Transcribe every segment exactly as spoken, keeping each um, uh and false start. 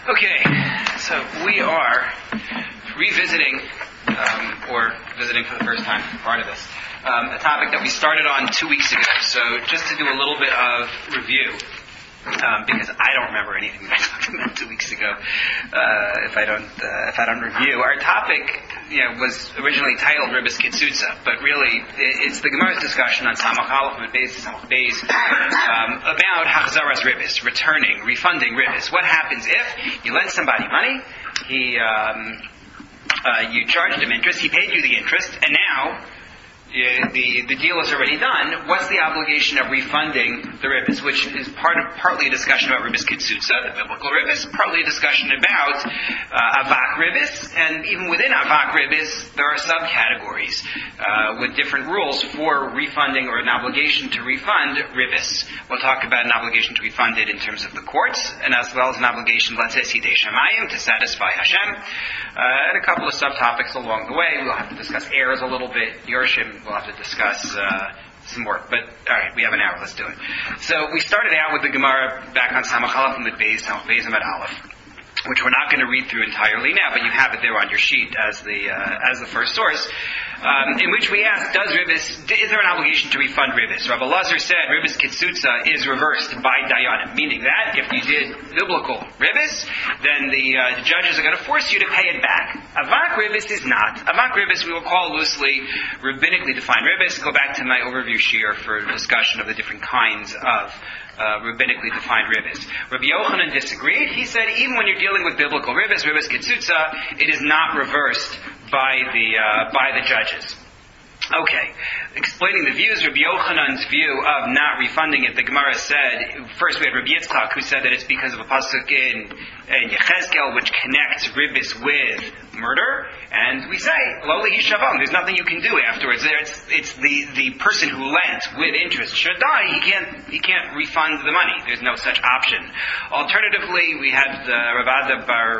Okay, so we are revisiting, um, or visiting for the first time, part of this, um, a topic that we started on two weeks ago. So just to do a little bit of review, um, because I don't remember anything that I talked about two weeks ago. Uh, if I don't, uh, if I don't review, our topic, you know, was originally titled Ribis Kitsutza, but really it, it's the Gemara's discussion on Samach Aleph and Beis Samach Beis um, about Hachzaras Ribis, returning, refunding Ribis. What happens if you lend somebody money, he, um, uh, you charged him interest, he paid you the interest, and now Uh, the the deal is already done. What's the obligation of refunding the ribis, which is part of partly a discussion about ribis kitsutza, the biblical ribis, partly a discussion about uh, avak ribis, and even within avak ribis, there are subcategories uh, with different rules for refunding or an obligation to refund ribis. We'll talk about an obligation to refund it in terms of the courts, and as well as an obligation, let's say, sidei shamayim, to satisfy Hashem, uh, and a couple of subtopics along the way. We'll have to discuss heirs a little bit, Yorshim. We'll have to discuss uh, some more. But, all right, we have an hour. Let's do it. So we started out with the Gemara back on Samach Aleph and Beis, Samach Beis and Aleph, which we're not going to read through entirely now, but you have it there on your sheet as the uh, as the first source, um, in which we asked, does ribis, is there an obligation to refund ribis? Rabbi Lazar said ribis kitsutza is reversed by dayanim, meaning that if you did biblical ribis, then the, uh, the judges are going to force you to pay it back. Avak ribis is not. Avak ribis we will call loosely rabbinically defined ribis. Go back to my overview shear for a discussion of the different kinds of Uh, rabbinically defined ribis. Rabbi Yochanan disagreed. He said even when you're dealing with biblical ribis, ribis kitsutza, it is not reversed by the uh, by the judges. Okay, explaining the views, Rabbi Yochanan's view of not refunding it, the Gemara said, first we had Rabbi Yitzchak, who said that it's because of a pasuk in, in Yechezkel, which connects ribis with murder, and we say, Loli Hishavon, there's nothing you can do afterwards. It's, it's the, the person who lent with interest should die, he can't, he can't refund the money. There's no such option. Alternatively, we had uh, Ravada Bar,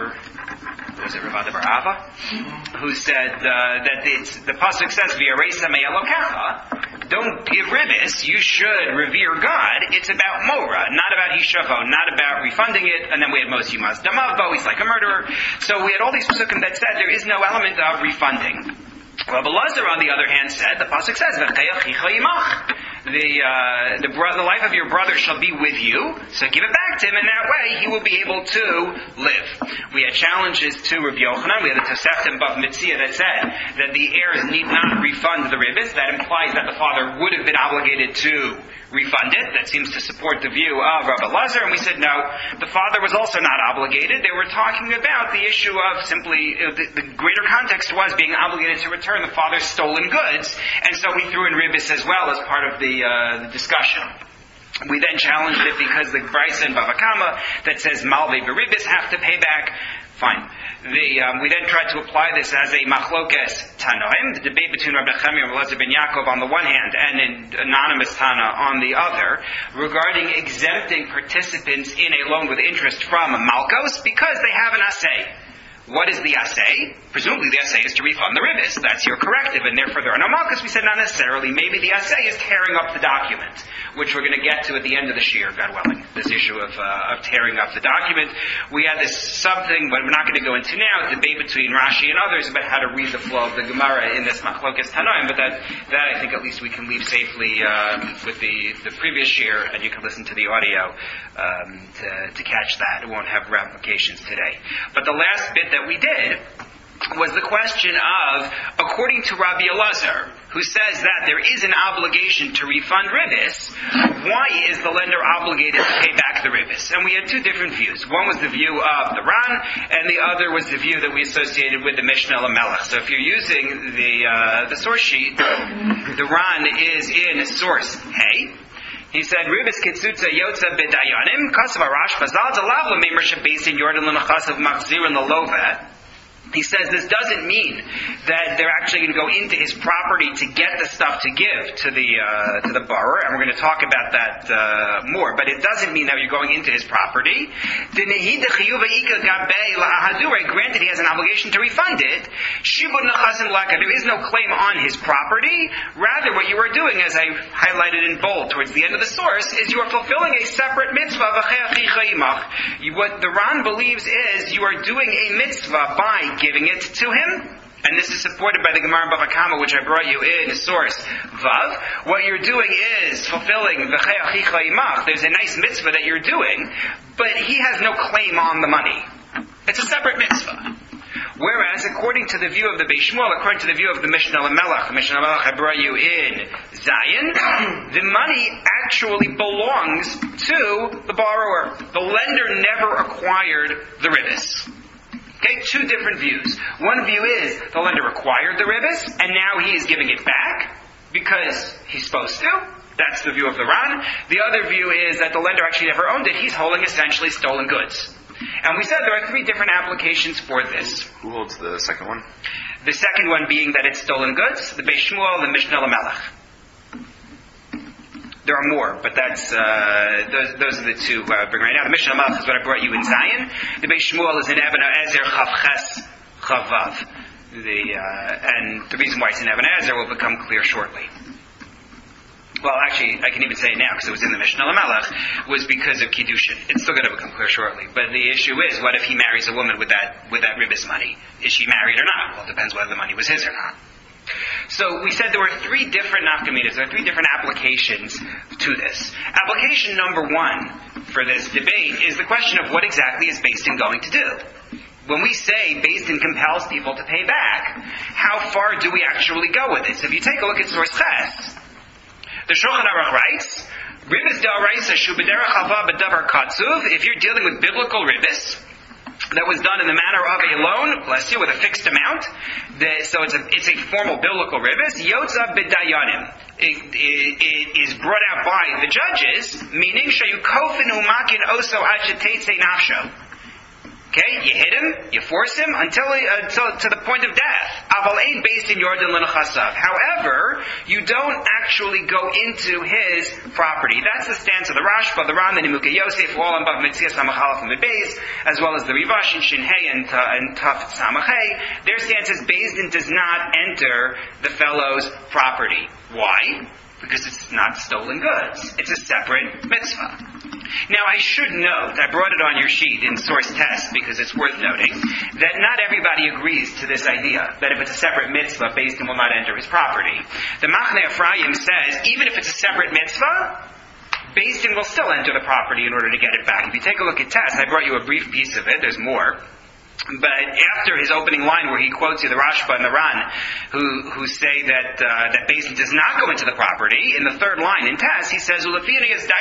was it Ravada Bar Ava? Who said uh, that it's, the pasuk says, V'yaresa me'elokecha, don't give ribis, you should revere God. It's about mora, not about hishavon, not about refunding it. And then we had Mos Yumas Damavo, he's like a murderer. So we had all these pasukim that said there is no element of refunding. Rabbi Lazar, on the other hand, said, the pasuk says, V'cheyachicha yimach, the uh, the, bro- the life of your brother shall be with you, so give it back to him, and that way he will be able to live. We had challenges to Rabbi Yochanan. We had the Toseftim Bav Mitzia that said that the heirs need not refund the ribis. That implies that the father would have been obligated to refund it. That seems to support the view of Rabbi Lazar, and we said no, the father was also not obligated. They were talking about the issue of simply, uh, the, the greater context was being obligated to return the father's stolen goods, and so we threw in ribis as well as part of the, uh, the discussion. We then challenged it because the Brisa in Bava Kama that says Malvei v'ribis have to pay back. Fine. The, um, we then tried to apply this as a machlokes tanoim, the debate between Rabbi Chemi and Elazar ben Yaakov on the one hand and an anonymous Tana on the other, regarding exempting participants in a loan with interest from malkos because they have an assay. What is the assay? Presumably the assay is to refund the ribis. That's your corrective, and therefore there are no malchus. We said not necessarily. Maybe the assay is tearing up the document, which we're going to get to at the end of the shiur, God willing. This issue of, uh, of tearing up the document. We had this something, but we're not going to go into now, a debate between Rashi and others about how to read the flow of the Gemara in this Machlokes Tanoim, but that, that I think at least we can leave safely um, with the, the previous shiur, and you can listen to the audio um, to, to catch that. It won't have ramifications today. But the last bit that we did was the question of, according to Rabbi Elazar, who says that there is an obligation to refund ribis, why is the lender obligated to pay back the ribis? And we had two different views. One was the view of the Ran, and the other was the view that we associated with the Mishnah Lamelech. So if you're using the uh, the source sheet, the Ran is in source Hey. He said, Ribis kitsutza yotza b'dayanim, kasav arash bazal zalav l'meimer shebesin yordan l'nachasav machzir in the lovet. He says this doesn't mean that they're actually going to go into his property to get the stuff to give to the uh, to the borrower, and we're going to talk about that uh, more. But it doesn't mean that you're going into his property. Granted, he has an obligation to refund it. There is no claim on his property. Rather, what you are doing, as I highlighted in bold towards the end of the source, is you are fulfilling a separate mitzvah. What the Ran believes is you are doing a mitzvah by giving it to him, and this is supported by the Gemara in Bava Kama, which I brought you in source Vav. What you're doing is fulfilling v'chei achicha imach. There's a nice mitzvah that you're doing, but he has no claim on the money. It's a separate mitzvah. Whereas, according to the view of the Beis Shmuel, according to the view of the Mishnah Lamelech, the Mishnah Lamelech I brought you in Zion, the money actually belongs to the borrower. The lender never acquired the ribis. Okay, two different views. One view is the lender acquired the ribis, and now he is giving it back because he's supposed to. That's the view of the Ran. The other view is that the lender actually never owned it. He's holding essentially stolen goods. And we said there are three different applications for this. Who holds the second one? The second one being that it's stolen goods, the Beis Shmuel, the Mishnah Lamelech. There are more, but that's uh, those, those are the two uh, I bring right now. The Mishnah Lamelech is what I brought you in Zion. The Beis Shmuel is in Eben Ezer Chavches Chavav. The uh, and the reason why it's in Eben Ezer will become clear shortly. Well, actually, I can even say it now because it was in the Mishnah Lamelech, was because of Kiddushin. It's still going to become clear shortly. But the issue is, what if he marries a woman with that with that ribis money? Is she married or not? Well, it depends whether the money was his or not. So we said there were three different nafkaminas, there are three different applications to this. Application number one for this debate is the question of what exactly is Beis Din going to do. When we say Beis Din compels people to pay back, how far do we actually go with it? So if you take a look at source Ches, the Shulchan Aruch writes, Ribis da'araisa shu b'derech hava b'davar katzuv, if you're dealing with biblical ribis, that was done in the manner of a loan, bless you, with a fixed amount, the, so it's a, it's a formal biblical ribis, yotza b'dayanim. It, it, it is brought out by the judges, meaning shayukofinu makin oso ad sheteitze nafsho. Okay, you hit him, you force him until, until to the point of death. Aval ein Beis Din yordan l'nechasav. However, you don't actually go into his property. That's the stance of the Rashba, the Ram, the Nimukei Yosef, all on Bav Mitzias Samachalaf and Beis, as well as the Rivash and Shinhei and, uh, and Taf Samachei. Their stance is Beis Din does not enter the fellow's property. Why? Because it's not stolen goods. It's a separate mitzvah. Now, I should note, I brought it on your sheet in source test because it's worth noting, that not everybody agrees to this idea, that if it's a separate mitzvah, Beis Din will not enter his property. The Machne Ephraim says, even if it's a separate mitzvah, Beis Din will still enter the property in order to get it back. If you take a look at test, I brought you a brief piece of it, there's more. But after his opening line where he quotes you the Rashba and the Ran, who who say that uh, that Beis Din does not go into the property, in the third line in Tess, he says, I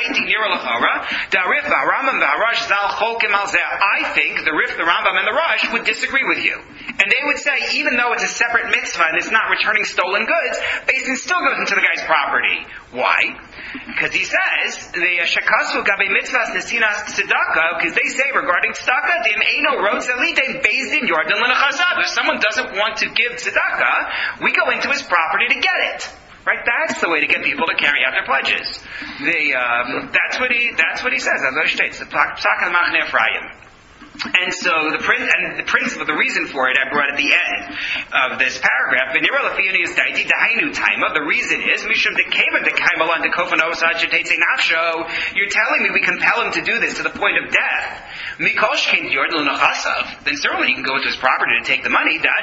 think the Rif, the Rambam, and the Rosh would disagree with you. And they would say, even though it's a separate mitzvah and it's not returning stolen goods, Beis Din still goes into the guy's property. Why? Because he says, the Shakasu gabe mitzvahs nesinas tzedakah, because they say regarding tzedakah, dim eino rotz elite Beis Din yordan l'nechasav. If someone doesn't want to give tzedakah, we go into his property to get it. Right? That's the way to get people to carry out their pledges. The, um, that's what he, that's what he says. As I states, the Psak al-Machne Ephraim. And so the prin- and the principle, the reason for it, I brought at the end of this paragraph. The reason is, you're telling me we compel him to do this to the point of death. Then certainly he can go into his property to take the money. You're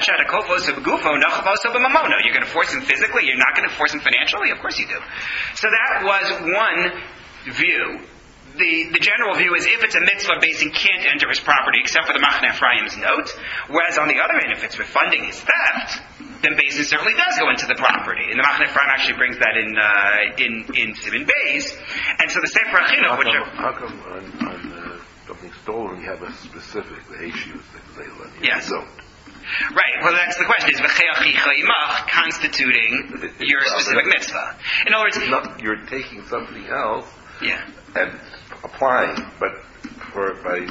going to force him physically. You're not going to force him financially. Of course you do. So that was one view. The, the general view is if it's a mitzvah, Beis Din can't enter his property except for the Machne Ephraim's note. Whereas on the other hand, if it's refunding his theft, then Beis Din certainly does go into the property. And the Machne Ephraim actually brings that in uh, in in Sivin Beis. And so the Sefer Achino, which are... How come on, on uh, something stolen you have a specific, the Heshius, the Zaylan? Yes. Don't. Right, well that's the question, is V'chei achicha imach constituting your specific mitzvah? In other words... Not, you're taking something else yeah. and applying, but for by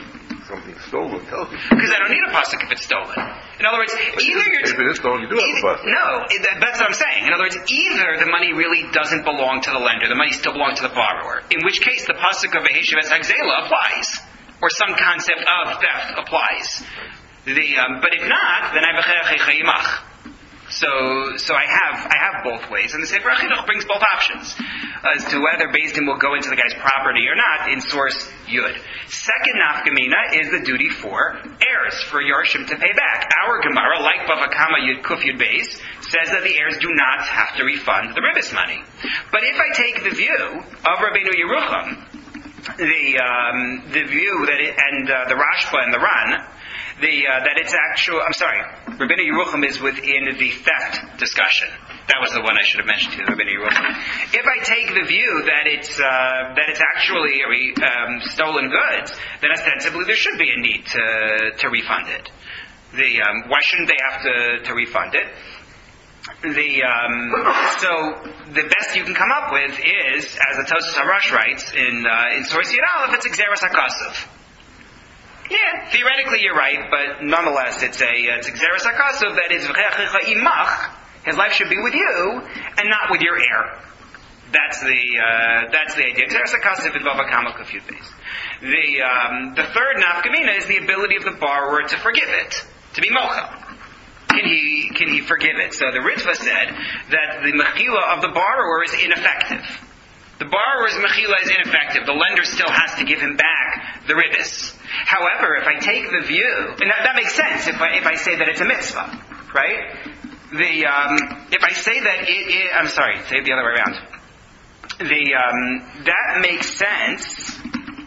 something stolen tells you. Because I don't need a pasuk if it's stolen. In other words, either you're... If it is stolen, you do have a pasuk. No, it, that's what I'm saying. In other words, either the money really doesn't belong to the lender, the money still belongs to the borrower, in which case the pasuk of Veheshiv es hagzela applies, or some concept of theft applies. The, um, but if not, then I v'cheach chayimach. So, so I have, I have both ways, and the Sefer HaChinuch brings both options as to whether Beis Din will go into the guy's property or not in source Yud. Second nafkamina is the duty for heirs, for Yorshim to pay back. Our Gemara, like Bava Kama Yud Kuf Yud Beis, says that the heirs do not have to refund the ribis money. But if I take the view of Rabbeinu Yerucham, the um, the view that it, and uh, the Rashba and the Ran, the uh, that it's actual. I'm sorry, Rabbeinu Yerucham is within the theft discussion. That was the one I should have mentioned to you, Rabbeinu Yerucham. If I take the view that it's uh, that it's actually um, stolen goods, then ostensibly there should be a need to to refund it. The um, why shouldn't they have to to refund it? The um, so the best you can come up with is, as the Tosfos Harash writes in uh, in source Yud Aleph, it's Xeris HaKasav. Yeah, theoretically you're right, but nonetheless it's a it's Xeris HaKasav that is v'chechicha imach. His life should be with you and not with your heir. That's the uh, that's the idea. Xeris HaKasav is Bava Kama Kuf Yud Beis. The um, the third nafkamina is the ability of the borrower to forgive it, to be mocha. Can he can he forgive it? So the Ritva said that the mechila of the borrower is ineffective. The borrower's mechila is ineffective. The lender still has to give him back the ribis. However, if I take the view, and that, that makes sense if I if I say that it's a mitzvah, right? The um, if I say that it, it I'm sorry, say it the other way around. The um, that makes sense.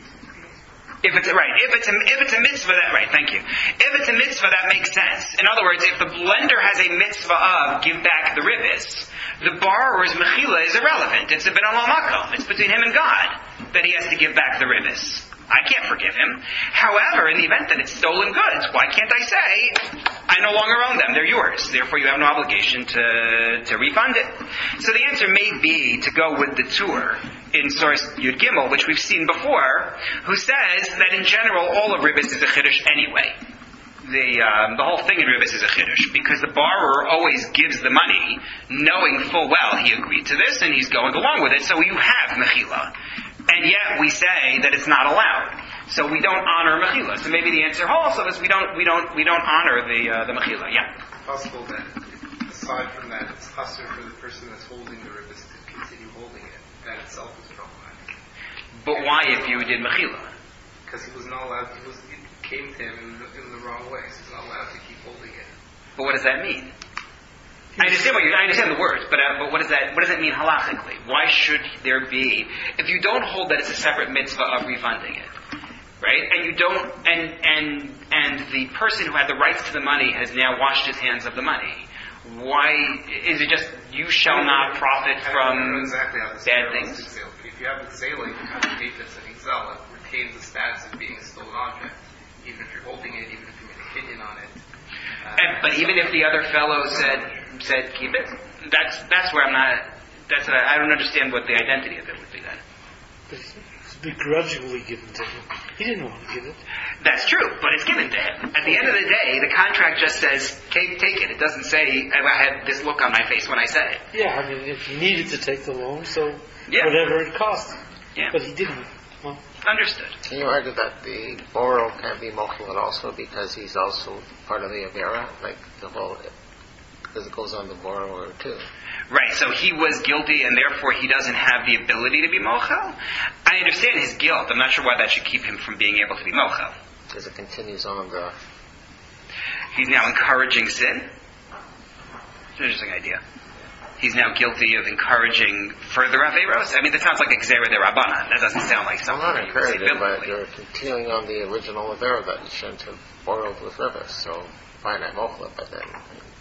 If it's right, if it's a if it's a mitzvah, that right. Thank you. If it's a mitzvah, that makes sense. In other words, if the lender has a mitzvah of give back the ribis, the borrower's mechila is irrelevant. It's a ben olam makom. It's between him and God that he has to give back the ribis. I can't forgive him. However, in the event that it's stolen goods, why can't I say I no longer own them? They're yours. Therefore, you have no obligation to to refund it. So the answer may be to go with the tour in source Yud Gimel, which we've seen before, who says that in general all of ribis is a chiddush anyway. The um, the whole thing in ribis is a chiddush because the borrower always gives the money, knowing full well he agreed to this and he's going along with it. So you have mechila, and yet we say that it's not allowed. So we don't honor mechila. So maybe the answer also is we don't we don't we don't honor the uh, the mechila. Yeah. Possible that aside from that, it's possible for the person that's holding the ribis to continue holding it. That itself is problematic. But why if you did mechila? Because he was not allowed. He was it came to him in the, in the wrong way. So he's not allowed to keep holding it. But what does that mean? I understand what you I understand the words, but uh, but what does that what does that mean halachically? Why should there be if you don't hold that it's a separate mitzvah of refunding it, right? And you don't and and and the person who had the rights to the money has now washed his hands of the money. Why is it just you shall not profit from exactly how bad things? If you have a zela, you have a davis and excel, it retains the status of being a stolen object, even if you're holding it, even if you made an opinion on it. Uh, and, but even if the other fellow said said keep it, that's that's where I'm not. That's what I, I don't understand what the identity of it would be then. It's begrudgingly given to him. He didn't want to give it. That's true, but it's given to him. At the end of the day, the contract just says, take, take it. It doesn't say, I had this look on my face when I said it. Yeah, I mean, if he needed to take the loan, so yeah. whatever it cost. Yeah. But he didn't. Well, understood. Can you argue that the borrower can be mochel also because he's also part of the avera, like the whole, because it goes on the borrower too? Right, so he was guilty and therefore he doesn't have the ability to be mochel? I understand his guilt. I'm not sure why that should keep him from being able to be mochel. Because it continues on the... He's now encouraging sin? It's an interesting idea. He's now guilty of encouraging further averos? I mean, that sounds like a gzera de rabbanan. That doesn't sound like something I'm not you would say encouraging, but biblically. you're continuing on the original avera that you shouldn't have borrowed with rivers. So, fine, I'm mochel, but then...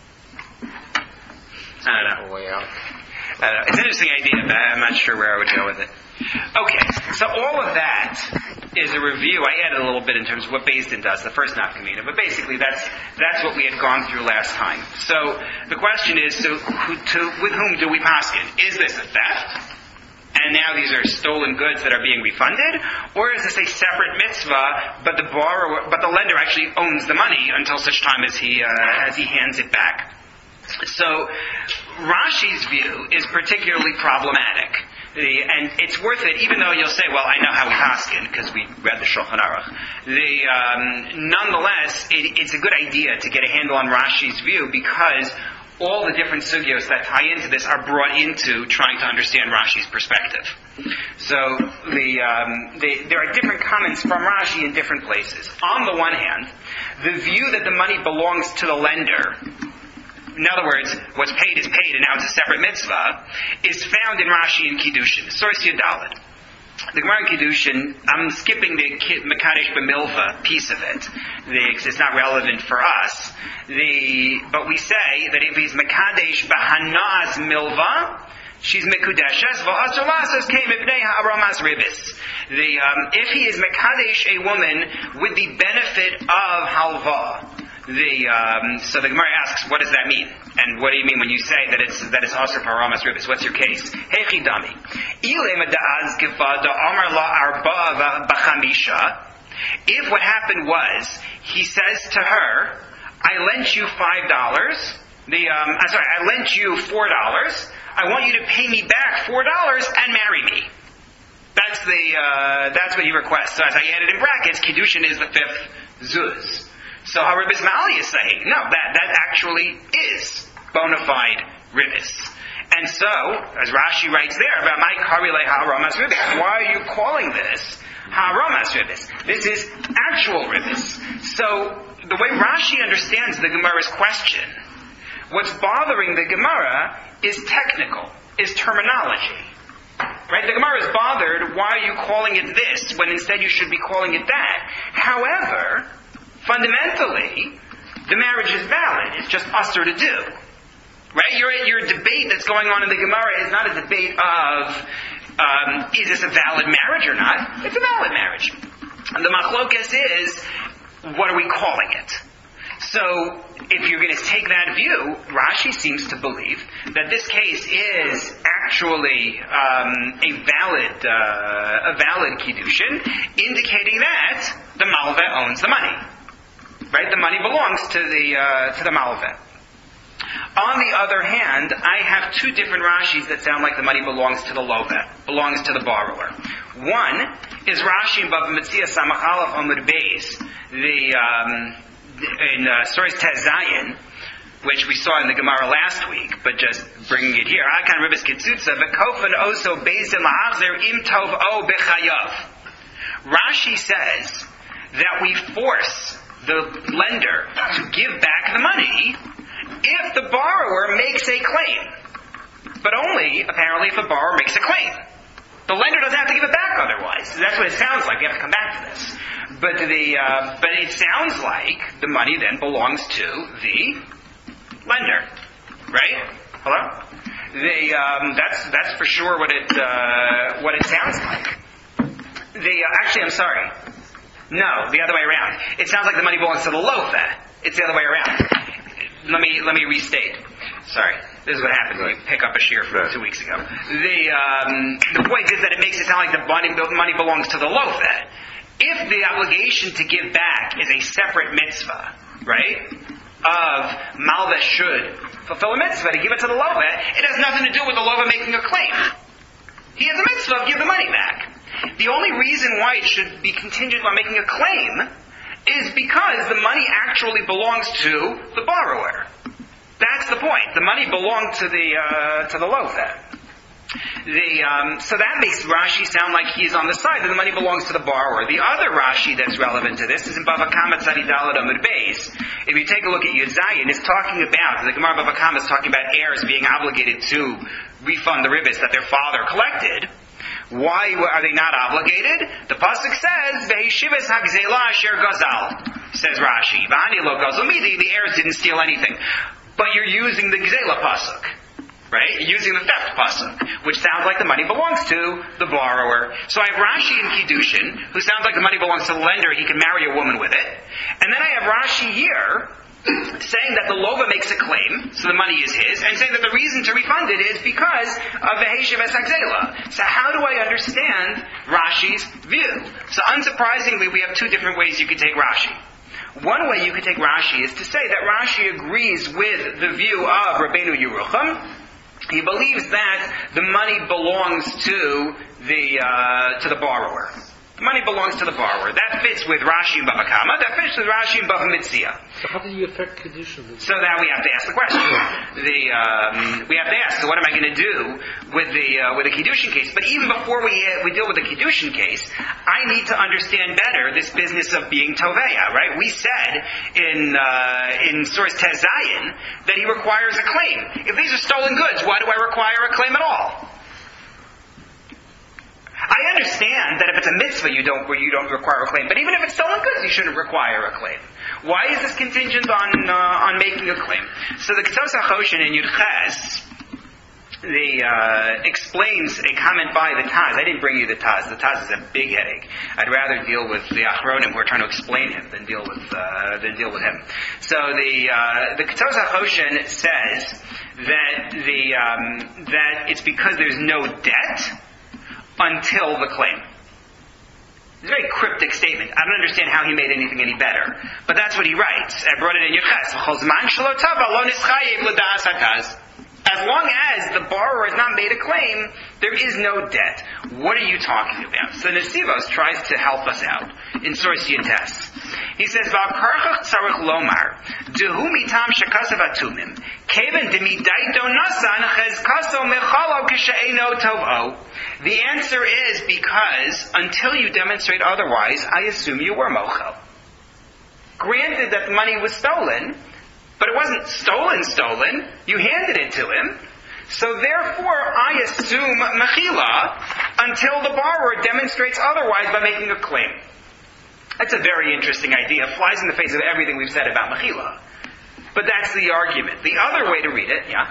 I don't know. Way out. I don't know. It's an interesting idea, but I'm not sure where I would go with it. Okay, so all of that is a review. I added a little bit in terms of what Beis Din does, the first nafkamina, but basically that's that's what we had gone through last time. So the question is, so who, to, with whom do we paskin? Is this a theft? and now these are stolen goods that are being refunded? Or is this a separate mitzvah, but the borrower, but the lender actually owns the money until such time as he uh, as he hands it back? So Rashi's view is particularly problematic. The, and it's worth it, even though you'll say, well, I know how we paskin, because we read the Shulchan Aruch. The, um, nonetheless, it, it's a good idea to get a handle on Rashi's view, because all the different sugyos that tie into this are brought into trying to understand Rashi's perspective. So the, um, the, there are different comments from Rashi in different places. On the one hand, the view that the money belongs to the lender, in other words, what's paid is paid and now it's a separate mitzvah, is found in Rashi and Kiddushin. Source Yudalid. The Gemara in Kiddushin, I'm skipping the Mekadesh B'milva piece of it, because it's not relevant for us. The, but we say that if he's Mekadesh B'hanaz Milva, she's Mekudeshes, V'asur lasas came Ibnei Ha'aromas Ribis. The, um, if he is Mekadesh a woman with the benefit of Halva, The, um, so the Gemara asks, what does that mean? And what do you mean when you say that it's that it's also for Aramas Ribis? What's your case? Hechi dami. If what happened was, he says to her, I lent you five dollars. The um, I'm sorry, I lent you four dollars. I want you to pay me back four dollars and marry me. That's the uh, that's what he requests. So as I added in brackets, Kiddushin is the fifth zuz. So how Ribbis Ma'ali is saying, no, that, that actually is bona fide Ribbis. And so, as Rashi writes there about my Karile Ha'aramas Ribbis, why are you calling this Ha'aramas Ribbis? This is actual Ribbis. So, the way Rashi understands the Gemara's question, what's bothering the Gemara is technical, is terminology. Right? The Gemara is bothered, why are you calling it this, when instead you should be calling it that? However, fundamentally, the marriage is valid. It's just usher to do. Right? Your, your debate that's going on in the Gemara is not a debate of, um, is this a valid marriage or not? It's a valid marriage. And the machlokas is, what are we calling it? So, if you're going to take that view, Rashi seems to believe that this case is actually um, a valid uh, a valid kiddushin, indicating that the malveh owns the money. Right? The money belongs to the uh, to the malveh. On the other hand, I have two different Rashis that sound like the money belongs to the loveh, belongs to the borrower. One is Rashi in Bava Metzia Samach Aleph Amud Beis, the um, in uh, Source Tezayin, which we saw in the Gemara last week, but just bringing it here. Akan Ribbis Kitzutza, V'kofan oso bezin la'achzer im tov o b'chayav. Rashi says that we force the lender to give back the money if the borrower makes a claim. But only, apparently, if the borrower makes a claim. The lender doesn't have to give it back otherwise. That's what it sounds like. We have to come back to this. But the uh, but it sounds like the money then belongs to the lender, right? Hello? The um, that's that's for sure what it uh, what it sounds like. The uh, actually, I'm sorry. No, the other way around. It sounds like the money belongs to the lofa. It's the other way around. Let me let me restate. Sorry, this is what happens when you pick up a shear from right. two weeks ago. The um, the point is that it makes it sound like the money the money belongs to the lofa. If the obligation to give back is a separate mitzvah, right, of malveh should fulfill a mitzvah to give it to the lofa, it has nothing to do with the lofa making a claim. He has a mitzvah of give the money back. The only reason why it should be contingent on making a claim is because the money actually belongs to the borrower. That's the point. The money belonged to the uh, to the lofa. The, um, so that makes Rashi sound like he's on the side that the money belongs to the borrower. The other Rashi that's relevant to this is in Bava Kama Tzadi Daled Amud Beis. If you take a look at Yud Zayin, it's talking about, the Gemara Bava Kama is talking about heirs being obligated to refund the ribbis that their father collected. Why are they not obligated? The pasuk says, "Ve'hishivas hagzela asher gazal," says Rashi. "V'ani lo gazal midi," the heirs didn't steal anything. But you're using the gzela pasuk. right? Using the theft pasuk, which sounds like the money belongs to the borrower. So I have Rashi in Kiddushin, who sounds like the money belongs to the lender, he can marry a woman with it. And then I have Rashi here, saying that the lova makes a claim, so the money is his, and saying that the reason to refund it is because of the Heshiv Esagzela. So how do I understand Rashi's view? So unsurprisingly, we have two different ways you could take Rashi. One way you could take Rashi is to say that Rashi agrees with the view of Rabbeinu Yerucham. He believes that the money belongs to the uh, to the borrower. The money belongs to the borrower. That fits with Rashi and Bava Kama. That fits with Rashi and Bava Metzia. So how do you affect Kiddushin? So now we have to ask the question. The um, we have to ask. So what am I going to do with the uh, with the Kiddushin case? But even before we uh, we deal with the Kiddushin case, I need to understand better this business of being Toveya. Right? We said in uh, in source Tez Zayin that he requires a claim. If these are stolen goods, why do I require a claim at all? I understand that if it's a mitzvah, you don't you don't require a claim. But even if it's stolen goods, you shouldn't require a claim. Why is this contingent on uh, on making a claim? So the Ketos HaChoshen in Yud Ches, the uh, explains a comment by the Taz. I didn't bring you the Taz. The Taz is a big headache. I'd rather deal with the Achronim who are trying to explain him than deal with uh, than deal with him. So the uh, the Ketos HaChoshen says that the um, that it's because there's no debt until the claim. It's a very cryptic statement. I don't understand how he made anything any better. But that's what he writes. I brought it in Yochas. As long as the borrower has not made a claim, there is no debt. What are you talking about? So Nesivos tries to help us out in Source Yentes. He says, "V'akarchach tzarich lomar, dehu mitam shekasav atumim, keven demidaito nasan chezkaso mechalo kishe'eno tovo." The answer is because until you demonstrate otherwise, I assume you were mochel. Granted that the money was stolen, but it wasn't stolen stolen. You handed it to him. So therefore, I assume mechila until the borrower demonstrates otherwise by making a claim. That's a very interesting idea. It flies in the face of everything we've said about mechila. But that's the argument. The other way to read it, yeah?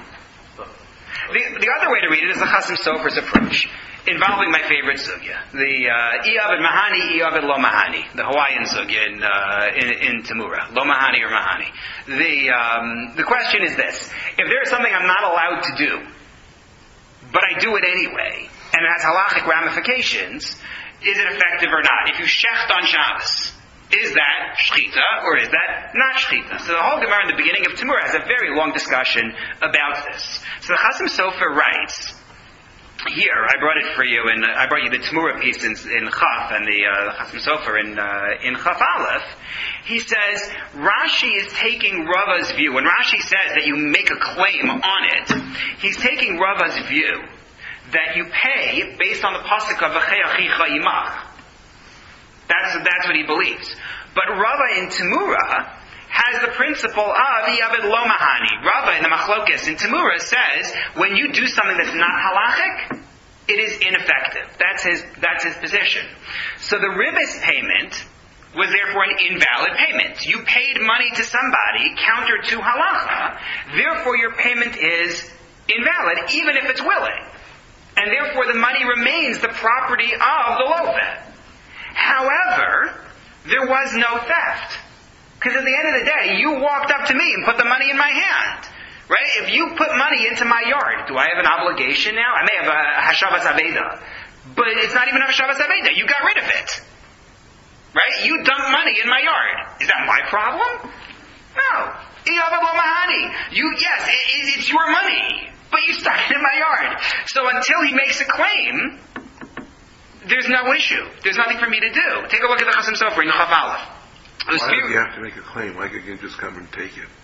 The, the other way to read it is the Chasam Sofer's approach, involving my favorite sugya, the uh, Iyavad Mahani, Iyavad Lo Mahani, the Hawaiian sugya in, uh, in, in Tamura, Lo Mahani or Mahani. The, um, the question is this: if there is something I'm not allowed to do, but I do it anyway, and it has halachic ramifications, is it effective or not? If you shecht on Shabbos, is that shchita or is that not shchita? So the whole Gemara in the beginning of Tamura has a very long discussion about this. So the Chasam Sofer writes, here, I brought it for you, and I brought you the Tamura piece in, in Chaf and the uh, Chasam Sofer in uh, in Chaf Aleph. He says Rashi is taking Rava's view. When Rashi says that you make a claim on it, he's taking Rava's view that you pay based on the pasuk of V'chei achicha imach. That's that's what he believes. But Rava in Tamura has the principle of Iyavad Lo Mahani. Rava in the Machlokes in Tamura says when you do something that's not halachic, it is ineffective. That's his that's his position. So the ribis payment was therefore an invalid payment. You paid money to somebody counter to halacha, therefore your payment is invalid, even if it's willing. And therefore the money remains the property of the lovet. However, there was no theft. Because at the end of the day, you walked up to me and put the money in my hand. Right? If you put money into my yard, do I have an obligation now? I may have a Hashavas Aveda. But it's not even a Hashavas Aveda. You got rid of it. Right? You dumped money in my yard. Is that my problem? No. Iyavad Lo Mahani. You, yes, it, it's your money. But you stuck it in my yard. So until he makes a claim, there's no issue. There's nothing for me to do. Take a look at the Chasam Sofer in Chaf Aleph. Why does he have to make a claim? Why can't he just come and take it?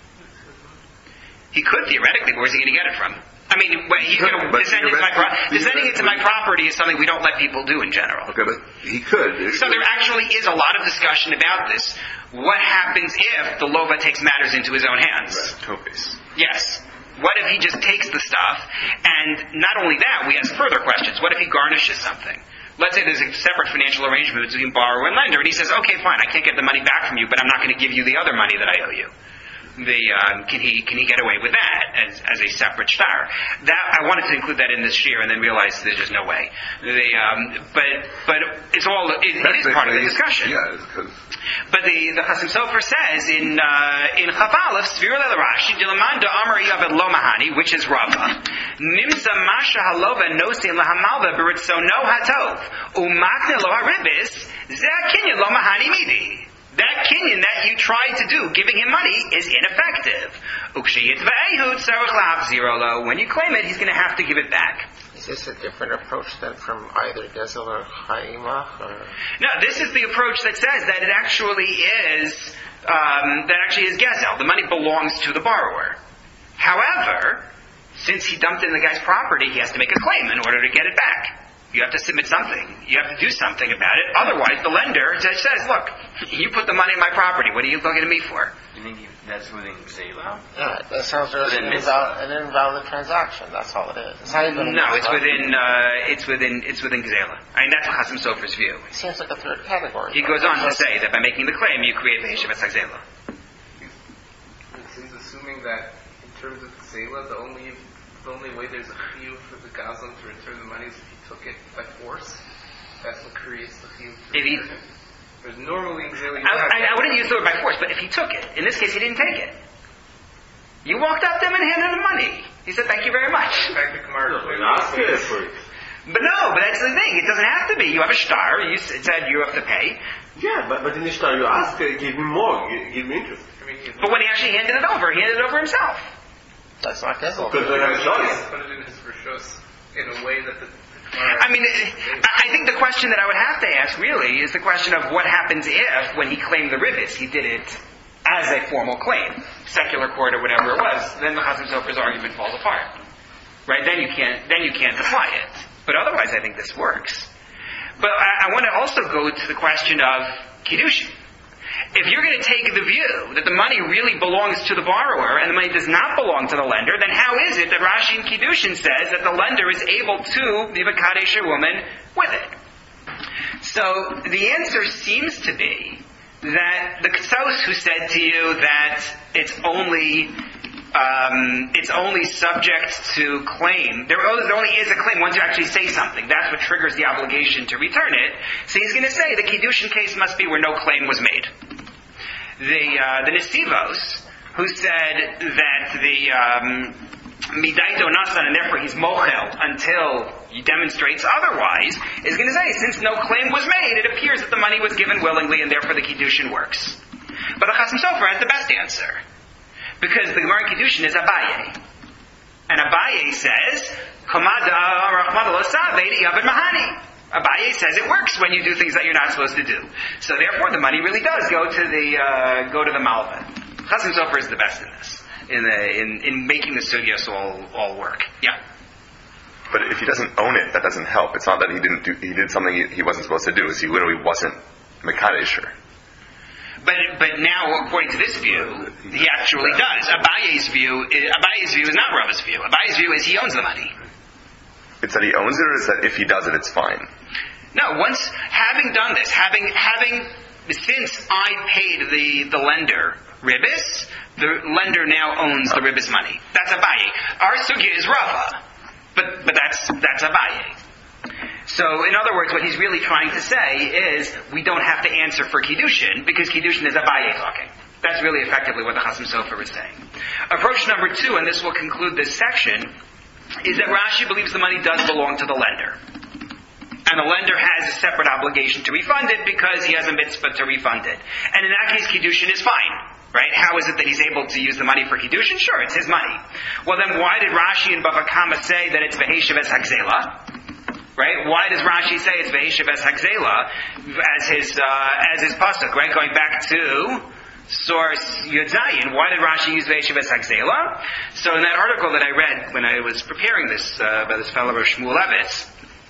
He could, theoretically, but where's he going to get it from? I mean, he's going to descend into my pro- descending into my property is something we don't let people do in general. Okay, but he could. So there actually is a lot of discussion about this. What happens if the lova takes matters into his own hands? Right. Yes. What if he just takes the stuff, and not only that, we ask further questions. What if he garnishes something? Let's say there's a separate financial arrangement between borrower and lender, and he says, okay, fine, I can't get the money back from you, but I'm not going to give you the other money that I owe you. The um, can he can he get away with that as, as a separate star? That I wanted to include that in this year, and then realized there's just no way. The um, but but it's all it, it is part of the discussion. Yeah, because But the the Chasim Sofer says in uh, in Chaf Aleph, Svira Rashi Dilamanda Amar Yaved Lo Mahani, which is Rava. Nimsa Masha Halova Nosin Lahamalva Beritzono Hatov Umakne Lo Haribis Zeh Kinyan Lo Mahani Midi. That kinyan that you tried to do, giving him money, is ineffective. When you claim it, he's going to have to give it back. Is this a different approach than from either Gezel or Chaimach? Or? No, this is the approach that says that it actually is, um, that actually is Gezel. The money belongs to the borrower. However, since he dumped it in the guy's property, he has to make a claim in order to get it back. You have to submit something. You have to do something about it. Otherwise, the lender just says, look, you put the money in my property. What are you looking at me for? You think that's within Gzela? Yeah, that sounds like an, inval- an invalid transaction. That's all it is. It's not even No, it's within, uh, it's within, it's within Gzela. I mean, that's Chasim Sofer's view. It seems like a third category. He goes on to say that by making the claim, you create the Yeshivat Gzela. He's assuming that in terms of Gzela, the only the only way there's a chiyuv for the Gazlan to return the money is if he took it by force. That's what creates the chiyuv to If he- return it. There's normally in Gzela, you I, have I, I wouldn't use the word by force, but if he took it, in this case, he didn't take it. You walked up to him and handed him money. He said, "Thank you very much." In fact, the Gemara clearly ask says- it for it. But no, but that's the thing. It doesn't have to be. You have a star. You s- it said you have to pay. Yeah, but, but in the shtar you ask, uh, give me more, give, give me interest. I mean, he's But when he actually handed it over, he handed it over himself. That's not Gezel. Because they have a choice. put it in his rishos in a way that the, the I mean, I I think the question that I would have to ask really is the question of what happens if, when he claimed the ribis, he did it as a formal claim, secular court or whatever it was. Then the Chasim Sofer's argument falls apart, right? Then you can't, then you can't apply it. But otherwise, I think this works. But I, I want to also go to the question of kiddushin. If you're going to take the view that the money really belongs to the borrower and the money does not belong to the lender, then how is it that Rashi in Kiddushin says that the lender is able to leave a Kadesh woman with it? So the answer seems to be that the Ketsos who said to you that it's only um, it's only subject to claim. There, there only is a claim once you actually say something. That's what triggers the obligation to return it. So he's going to say the Kiddushin case must be where no claim was made. The uh, the Nesivos, who said that the um, Midaito Nasan, and therefore he's mochel until he demonstrates otherwise, is going to say, since no claim was made, it appears that the money was given willingly, and therefore the Kiddushin works. But the Chasim Sofer has the best answer. Because the Gemara in Kiddushin is Abaye. And Abaye says, Komada Rahmad L'Saved Yavad Mahani. Abaye says it works when you do things that you're not supposed to do. So therefore the money really does go to the, uh, go to the Malva. Chasim Sofer is the best in this. In, the, in, in making the Sudyos all, all work. Yeah. But if he doesn't own it, that doesn't help. It's not that he didn't do, he did something he, he wasn't supposed to do. It's he literally wasn't Mekadesher. But but now, according to this view, he actually does. Abaye's view, Abaye's view is not Rava's view. Abaye's view is he owns the money. It's that he owns it, or is that if he does it, it's fine? No, once having done this, having having since I paid the the lender ribis, the lender now owns the ribis money. That's Abaye. Our sugya is Rava, but but that's that's Abaye. So, in other words, what he's really trying to say is, we don't have to answer for Kiddushin, because Kiddushin is Abaye talking. That's really effectively what the Chasim Sofer is saying. Approach number two, and this will conclude this section, is that Rashi believes the money does belong to the lender. And the lender has a separate obligation to refund it, because he has a mitzvah to refund it. And in that case, Kiddushin is fine. Right? How is it that he's able to use the money for Kiddushin? Sure, it's his money. Well then, why did Rashi and Bava Kama say that it's Veheshev es Hagzela? Right? Why does Rashi say it's Veheshev es Hagzela as his uh, as his pasuk? Right? Going back to source Yud Zayin. Why did Rashi use Veheshev es Hagzela? So in that article that I read when I was preparing this uh, by this fellow Shmuel Levitz,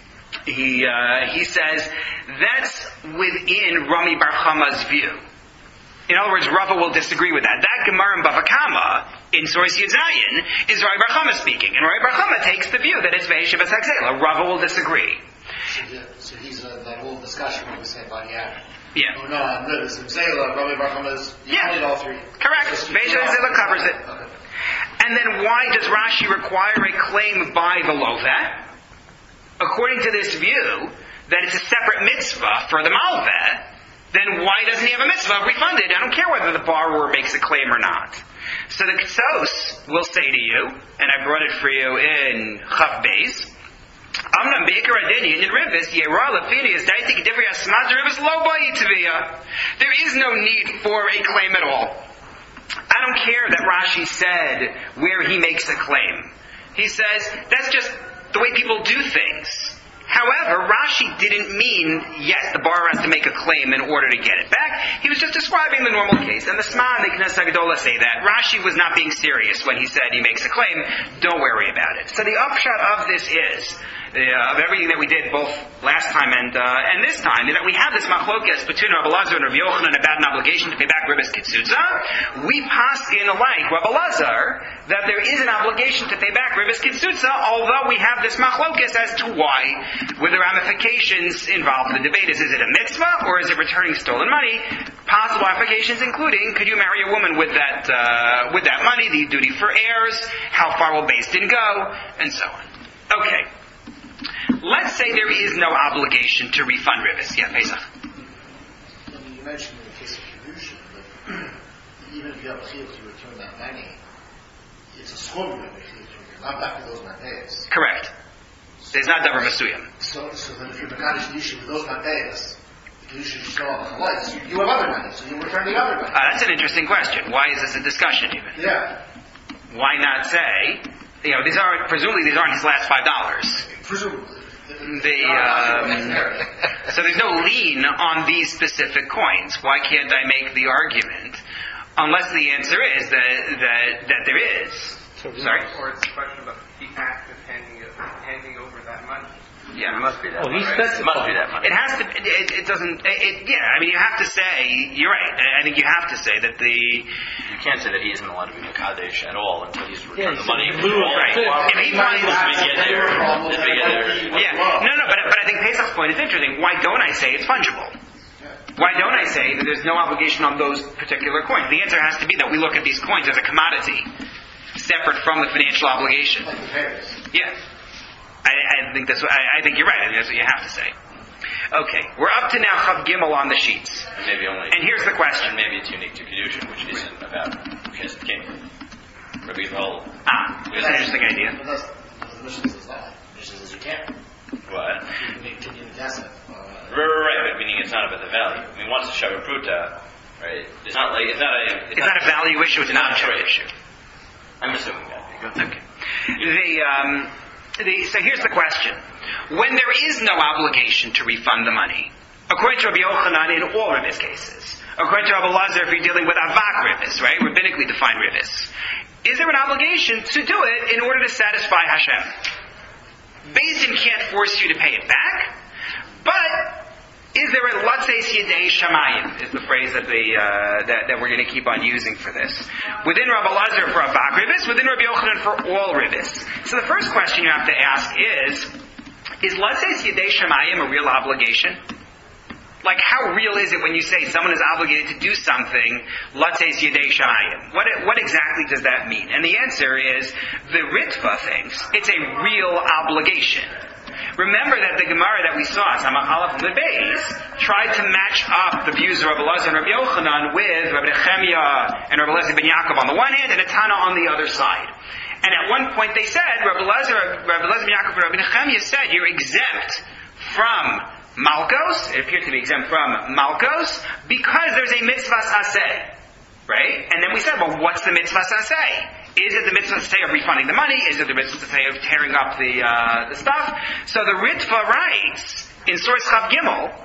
he uh, he says that's within Rami Bar Chama's view. In other words, Rava will disagree with that. That Gemara in Bava Kama, in source Yud Zayin, is Rabbi Bar Chama speaking. And Rabbi Bar Chama takes the view that it's Veheshev es Hagzela. Rava will disagree. So, the, so he's uh, that whole discussion what we said about yeah. Yeah. Oh no, I'm Ribis and Zela, Rabbi Bar Chama is Yeah. all three. Correct. Beis Zila covers it. And then why does Rashi require a claim by the Loveh? According to this view, that it's a separate mitzvah for the Malveh, then why doesn't he have a mitzvah of refunded? I don't care whether the borrower makes a claim or not. So the Ketsos will say to you, and I brought it for you in Chaf Beis, Amnam Beikar Adini in Rivas, Yera Lafini is Daitik Divri Asmaz Rivas Lo Bayitvia. There is no need for a claim at all. I don't care that Rashi said where he makes a claim. He says that's just the way people do things. However, Rashi didn't mean, yes, the borrower has to make a claim in order to get it back. He was just describing the normal case. And the Sma and the Knesset Hagdolah say that. Rashi was not being serious when he said he makes a claim. Don't worry about it. So the upshot of this is, uh, of everything that we did both last time and uh, and this time, is that we have this machlokes between Rabbi Lazar and Rabbi Yochanan about an obligation to pay back ribas kitzutza. We paskin like Rabbi Lazar that there is an obligation to pay back ribas kitzutza, although we have this machlokes as to why, with the ramifications involved. The debate is, is it a mitzvah or is it returning stolen money? Possible ramifications including, could you marry a woman with that uh, with that money, the duty for heirs, how far will Beis Din go, and so on. Okay. Let's say there is no obligation to refund ribas. Yeah, Pesach. I mean, you mentioned in the case of Kedushin, but even if you have a chiyuv to return that money, it's a score of a chiyuv to return, not back to those matayas. Correct. There's not davar masuyam. So, so then if you're Mekadosh Kedushin with those matayas, the Kedushin is still on the lights. You have other money, so you return the other money. Uh, that's an interesting question. Why is this a discussion even? Yeah. Why not say, you know, these aren't, presumably these aren't his last five dollars. Presumably. The, um, so there's no lien on these specific coins. Why can't I make the argument? Unless the answer is that that, that there is. Sorry? Or it's a question about the act of handing, handing over that money. Yeah. It must be that Oh, he money. specified. It must be that money. It has to. It, it doesn't. It, it, yeah. I mean, you have to say. You're right. I think you have to say that the. You can't say that he isn't allowed to be Mekadesh at all until he's returned Yeah, the money. he said, Right. If he finds. Did we get there? Did we get there? Yeah. No, no. But but I think Pesach's point is interesting. Why don't I say it's fungible? Why don't I say that there's no obligation on those particular coins? The answer has to be that we look at these coins as a commodity, separate from the financial obligation. Like the pairs. Yeah. I, I think that's what, I, I think you're right. I think that's what you have to say. Okay, we're up to now Chav Gimel on the sheets. And maybe only. And here's the question. And maybe it's unique to Kedushin, which isn't about because it came from Rabbi Yisrael. Ah, that's an interesting idea. But that's, the mission says that. The mission says you can't. What? You can continue to guess it. Uh, Right, right, right, but meaning it's not about the value. I mean, once it's Shavapruta, right? It's not like it's not a. It's not a value issue, it's an object issue. I'm assuming that. Okay. The, um, the, so here's the question. When there is no obligation to refund the money, according to Rabbi Yochanan in all ribis cases, according to Rabbi Lazar if you're dealing with avak ribis, right, rabbinically defined ribis, is there an obligation to do it in order to satisfy Hashem? Beis Din can't force you to pay it back, but is there a latzeis yedei shamayim, is the phrase that, the, uh, that, that we're going to keep on using for this. Within Rabbi Lazar for avak ribis, within Rabbi Yochanan for all ribis. So the first question you have to ask is, is latzeis yedei shamayim a real obligation? Like, how real is it when you say someone is obligated to do something, latzeis yedei shamayim? What, what exactly does that mean? And the answer is, the Ritva thinks it's a real obligation. Remember that the Gemara that we saw, Samachala from the Beis, tried to match up the views of Rabbi Lazar and Rabbi Yochanan with Rabbi Nechemia and Rabbi Eliezer ben Yaakov on the one hand, and Etana on the other side. And at one point they said, Rabbi Eliezer, Rabbi Eliezer ben Yaakov and Rabbi Nechemia said, you're exempt from Malkos, it appeared to be exempt from Malkos, because there's a mitzvah saseh. Right? And then we said, well, what's the mitzvah saseh? Is it the mitzvah say of refunding the money? Is it the mitzvah say of tearing up the uh, the stuff? So the Ritva writes in source Chav Gimel,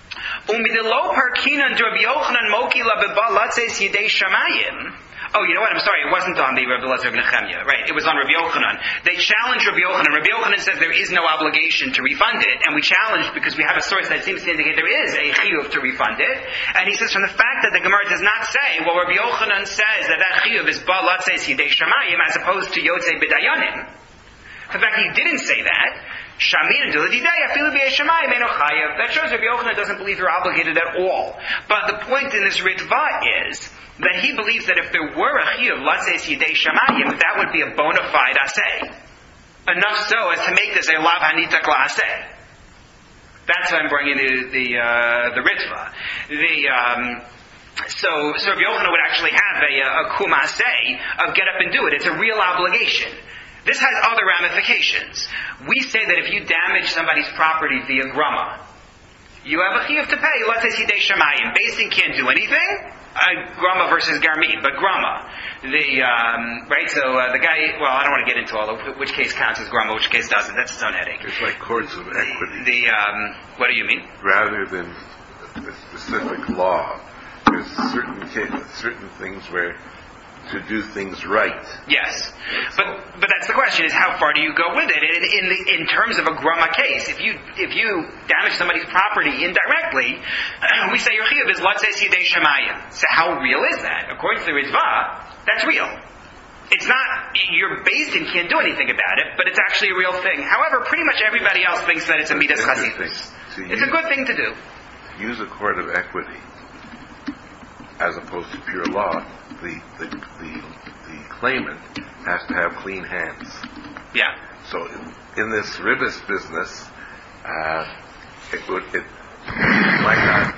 Umidelo parkinan Rabbi Yochanan moki labeba latzeis yedei shamayim. Oh, you know what? I'm sorry. It wasn't on the Rabbi Eliezer ben Nechemia. Right. It was on Rabbi Yochanan. They challenged Rabbi Yochanan. Rabbi Yochanan says there is no obligation to refund it. And we challenged because we have a source that seems to indicate there is a chiyuv to refund it. And he says from the fact that the Gemara does not say, well, Rabbi Yochanan says that that chiyuv is ba latzeis yedei shamayim as opposed to yotzei b'dayanim. The fact he didn't say that Shamina Duladidei, Afilu B'Yeshamayim Eino Chayav. That shows Rabbi Yochanan doesn't believe you're obligated at all. But the point in this Ritva is that he believes that if there were a Chiyuv, let's say Yidei Shamayim, that would be a bona fide Aseh. Enough so as to make this a Lav Hanitak La'aseh. That's why I'm bringing the the, uh, the Ritva. The, um, so, so Rabbi Yochanan would actually have a, a Kumaseh of get up and do it. It's a real obligation. This has other ramifications. We say that if you damage somebody's property via grama, you have a chiyuv to pay. Let's say Hidei Shamayim. Basin can't do anything. Uh, grama versus garmi, but grama. The um, right. So uh, the guy. Well, I don't want to get into all of which case counts as grama, which case doesn't. That's its own headache. It's like courts of equity. The, the um, what do you mean? Rather than a specific law, there's certain cases, certain things where to do things right. Yes, but but that's the question: is how far do you go with it? In in, the, in terms of a grama case, if you if you damage somebody's property indirectly, uh, we say your chiyuv is let's say sidei shamayim. So how real is that? According to the Ritva, that's real. It's not your basin can't do anything about it, but it's actually a real thing. However, pretty much everybody else thinks that it's a midas chasidus. It's a good thing to do. Use a court of equity as opposed to pure law. The, the the the claimant has to have clean hands. Yeah. So in, in this ribis business, uh, it would it might not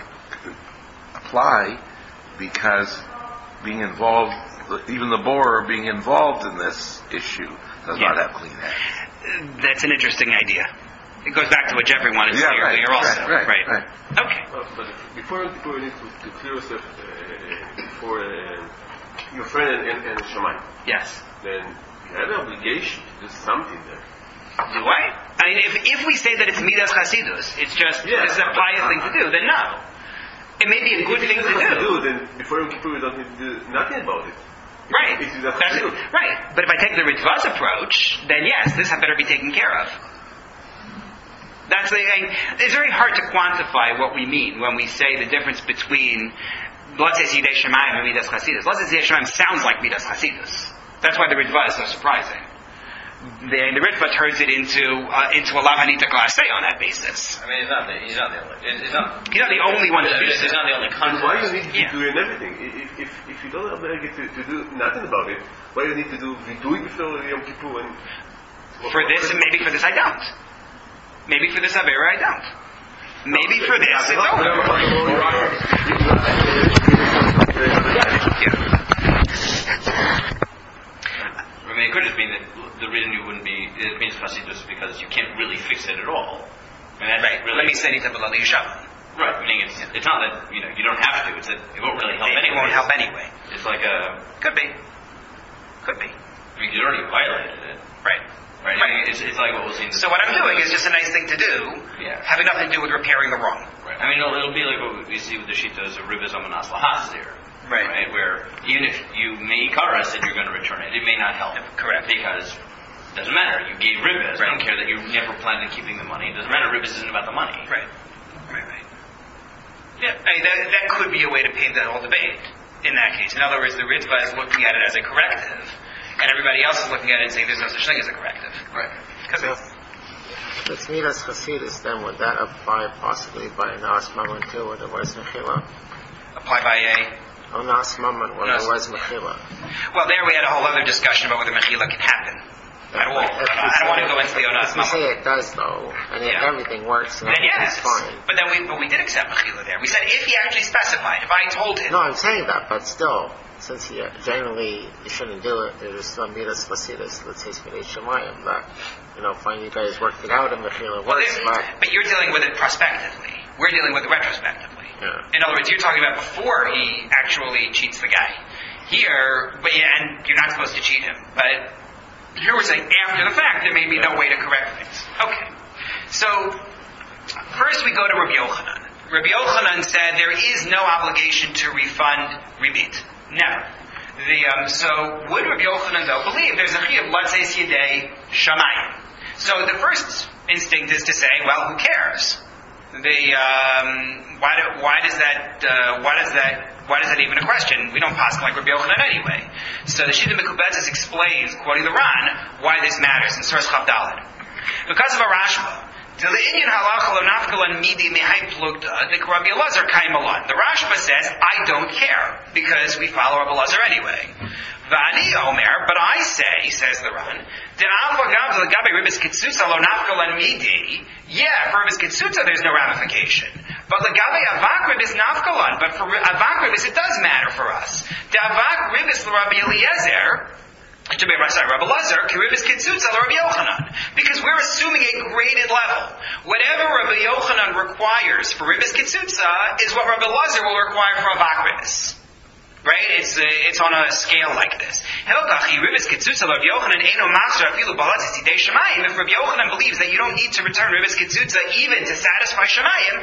apply because being involved, even the borrower being involved in this issue does yeah. not have clean hands. That's an interesting idea. It goes back to what Jeffrey wanted to yeah, say right, earlier also. Right, right, right. Okay. Well, but before, before we need to, to clear yourself uh, for uh, your friend and, and, and Shammai, yes. then you have an obligation to do something there. Do I? I mean, if, if we say that it's midas chasidus, it's just, yeah, this is a pious thing to do, then no. It may be a good thing to do. to do. Then before Yom Kippur, we don't need to do nothing about it. Right. It's just That's it. Right. But if I take the Ritva's approach, then yes, this had better be taken care of. That's the thing. It's very hard to quantify what we mean when we say the difference between, let's say, Sidei Shemayim and Midas Chasidus. Let's say Sidei Shemayim sounds like Midas Chasidus. That's why the Ritva is so surprising. The, the Ritva turns it into uh, into a Lav Hanita Glasei on that basis. I mean, he's not the, he's not the only, he's not, He's not the only one to do he's this. not the only And why you context. need to be Yeah. doing everything? If, if, if you don't have the to, to do nothing about it, why you need to do vidui before Yom Kippur? And For this, and maybe for this I don't. Maybe for this Avera I don't. Maybe for this it's over. I mean, it could just mean that the reason you wouldn't be, it means chasidus because you can't really fix it at all. I mean, that's Right. really, Let me say anything about Yishav. right, meaning it's, it's not that, you know, you don't have to, it's that it won't really help It anyway. won't help anyway. It's like a, Could be. Could be. I mean, you already violated it. Right. Right. I mean, it's, it's like what we'll see in the So what I'm doing is just a nice thing to do, Yeah. having nothing to do with repairing the wrong. Right. I mean, it'll, it'll be like what we see with the Shitas of Ribas Amanas Lahasir. Right. Right. Where even if you may karas and you're going to return it, it may not help. Correct. Because it doesn't matter. You gave Ribas. I don't care that you never planned on keeping the money. It doesn't matter. Ribas isn't about the money. Right. Right, right. Yeah, I mean, that, that could be a way to paint that whole debate in that case. In other words, the Ritva is looking at it as a corrective, and everybody else is looking at it and saying there's no such thing as a corrective. Right. Could be. If it's Midas Chasidus, then would that apply possibly by Nas Mammon too, where there was Mechila? Apply by a... Oh, Nas Mammon, where Nas- there was Mechila. Well, there we had a whole other discussion about whether Mechila can happen at all. If we I don't want to say- go into the Onas If we say Mammon. it does, though, and if Yeah. everything works, then Then yes. it's fine. But then we, but we did accept Mechila there. We said if he actually specified, if I told him... No, I'm saying that, but still, since he, uh, generally you shouldn't do it, there's still Midas Chasidus, let's say Smidei Shemayim, that, you know, fine, you guys worked it out and Mechila Well, works, there- but, but you're dealing with it prospectively. We're dealing with it retrospectively. yeah. In other words, you're talking about before he actually cheats the guy. Here, but yeah, and you're not supposed to cheat him. But here we're saying after the fact, there may be no way to correct things. Okay. So, first we go to Rabbi Yochanan. Rabbi Yochanan said there is no obligation to refund rebit. Never. The, um, so, would Rabbi Yochanan, though, believe there's a chiyuv, let's say, Sidei Shamayim? So the first instinct is to say, well, who cares? The um, why, do, why does that uh, why does that why is that even a question? We don't pass like Rabbi Yochanan anyway. So the Shita Mekubetzes explains, quoting the Ran, why this matters in Source Chav Daled. Because of a Rashba. The Indian halacha lo nafkalan midi mihai plugda, the Rabbi Elazar kaimalon. The Rashba says, I don't care, because we follow Rabbi Elazar anyway. Vani omer, but I say, says the Ran, yeah, for Ribis Kitsutza there's no ramification. But Lagabe Avak Ribis Nafkalan, but for Avak Ribis it does matter for us. The Avak Ribis Rabbi Eliezer, to be Rabbi Elazar, Kiribis Kitsutza Rabbi Yochanan. Because we're assuming a graded level. Whatever Rabbi Yochanan requires for Ribis Kitsutza is what Rabbi Elazar will require for Avak Ribis. Right? It's uh, it's on a scale like this. If Rabbi Yochanan believes that you don't need to return Ribis Kitsutza even to satisfy Shemayim,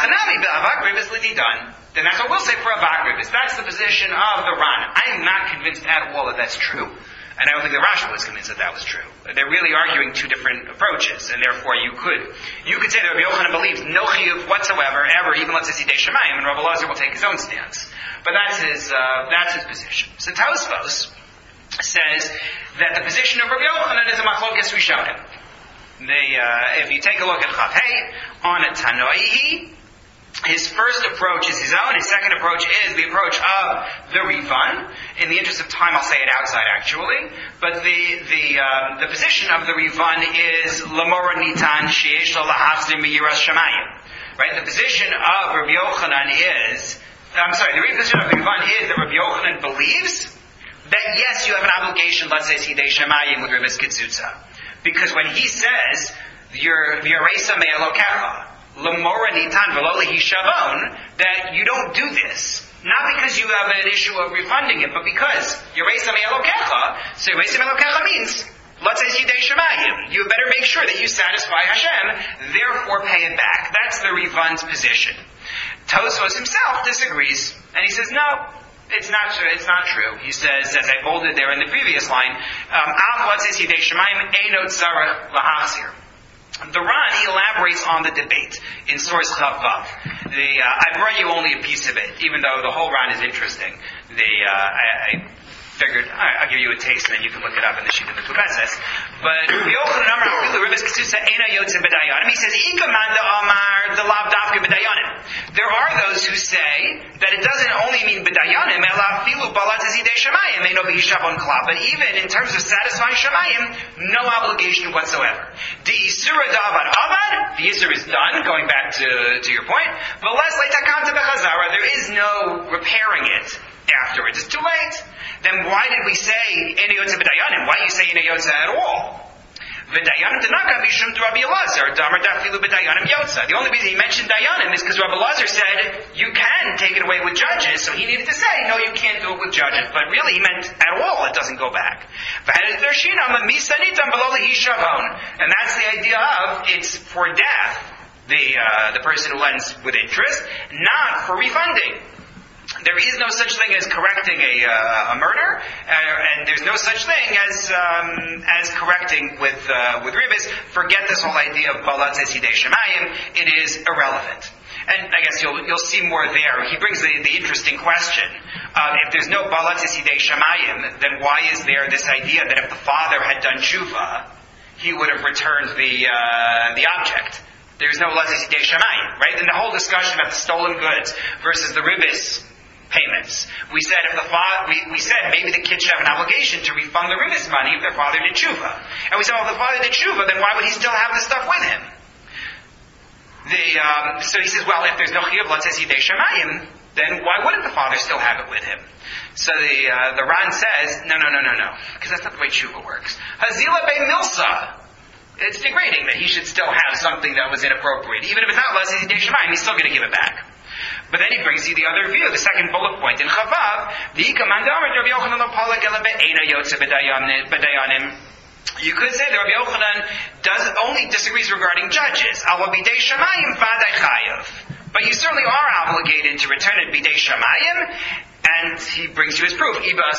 then that's what we'll say for Avak Ribis. That's the position of the Ran. I'm not convinced at all that that's true. And I don't think the Rashba was convinced that that was true. They're really arguing two different approaches, and therefore you could you could say that Rabbi Yochanan believes no chiyuv whatsoever, ever, even let's say Sidei Shemayim, and Rabbi Elazar will take his own stance. But that's his uh, that's his position. So Tosfos says that the position of Rabbi Yochanan is a machlokes rishonim. They, uh, if you take a look at Chav Hey on a Tanoihi, his first approach is his own. His second approach is the approach of the Rivan. In the interest of time, I'll say it outside, actually. But the the um, the position of the Rivan is Lamora Nitan Sheish Lahafzim Miyiras Shemayim. Right. The position of Rabbi Yochanan is, I'm sorry, the position of the Rivan is that Rabbi Yochanan believes that yes, you have an obligation. Let's say Sidei Shemayim with Ribis Kitsutza, because when he says your V'yareisa Me'elokecha, Lamora Nitan Veloli Hishavon, that you don't do this. Not because you have an issue of refunding it, but because Yereisa Me'elokecha, so Yereisa Me'elokecha means, let's say Sidei Shemayim. You better make sure that you satisfy Hashem, therefore pay it back. That's the Rivan's position. Tosfos himself disagrees, and he says, no, it's not true. It's not true. He says, as I bolded there in the previous line, Av let's say Sidei Shemayim Einot Tzarech Lahasir. The Ran, he elaborates on the debate in source Chav Vav. The, uh, I brought you only a piece of it, even though the whole Ran is interesting. The, uh, I, I figured, I, I'll give you a taste and then you can look it up in the sheet of the Kubetzes. But, he says, there are those who say that it doesn't only mean B'dayanim, but even in terms of satisfying Shemayim, no obligation whatsoever. The Isura Da'avad Avad, the Isur is done, going back to, to your point, but less like Takanta Bechazara, there is no repairing it afterwards. It's too late. Then why did we say Ena Yotza B'dayanim? Why do you say Ena Yotza at all? V'dayanim Tanaka Mishum to Rabbi Elazar, Damar Dafilu B'dayanim Yotza. The only reason he mentioned Dayanim is because Rabbi Elazar said, you can take it away with judges, so he needed to say, no, you can't do it with judges. But really, he meant at all, it doesn't go back. And that's the idea of, it's for death, the, uh, the person who lends with interest, not for refunding. There is no such thing as correcting a, uh, a murder, uh, and there's no such thing as um, as correcting with uh, with ribis. Forget this whole idea of balat sidei shemayim; it is irrelevant. And I guess you'll you'll see more there. He brings the, the interesting question: uh, if there's no balat sidei shemayim, then why is there this idea that if the father had done tshuva, he would have returned the uh, the object? There's no balat sidei shemayim, right? And the whole discussion about the stolen goods versus the ribis payments. We said if the father, we, we said maybe the kid should have an obligation to refund the ribis money if their father did tshuva. And we said, well, if the father did tshuva, then why would he still have the stuff with him? The, um, so he says, well, if there's no chiyuv, let's say sidei shemayim, then why wouldn't the father still have it with him? So the uh, the Ran says, no, no, no, no, no, because that's not the way tshuva works. Hazila be milsa. It's degrading that he should still have something that was inappropriate, even if it's not let's say sidei shemayim, he's still going to give it back. But then he brings you the other view, the second bullet point in Chavav. You could say that Rabbi Yochanan does only disagrees regarding judges. But you certainly are obligated to return it bidei shamayim, and he brings you his proof. If he had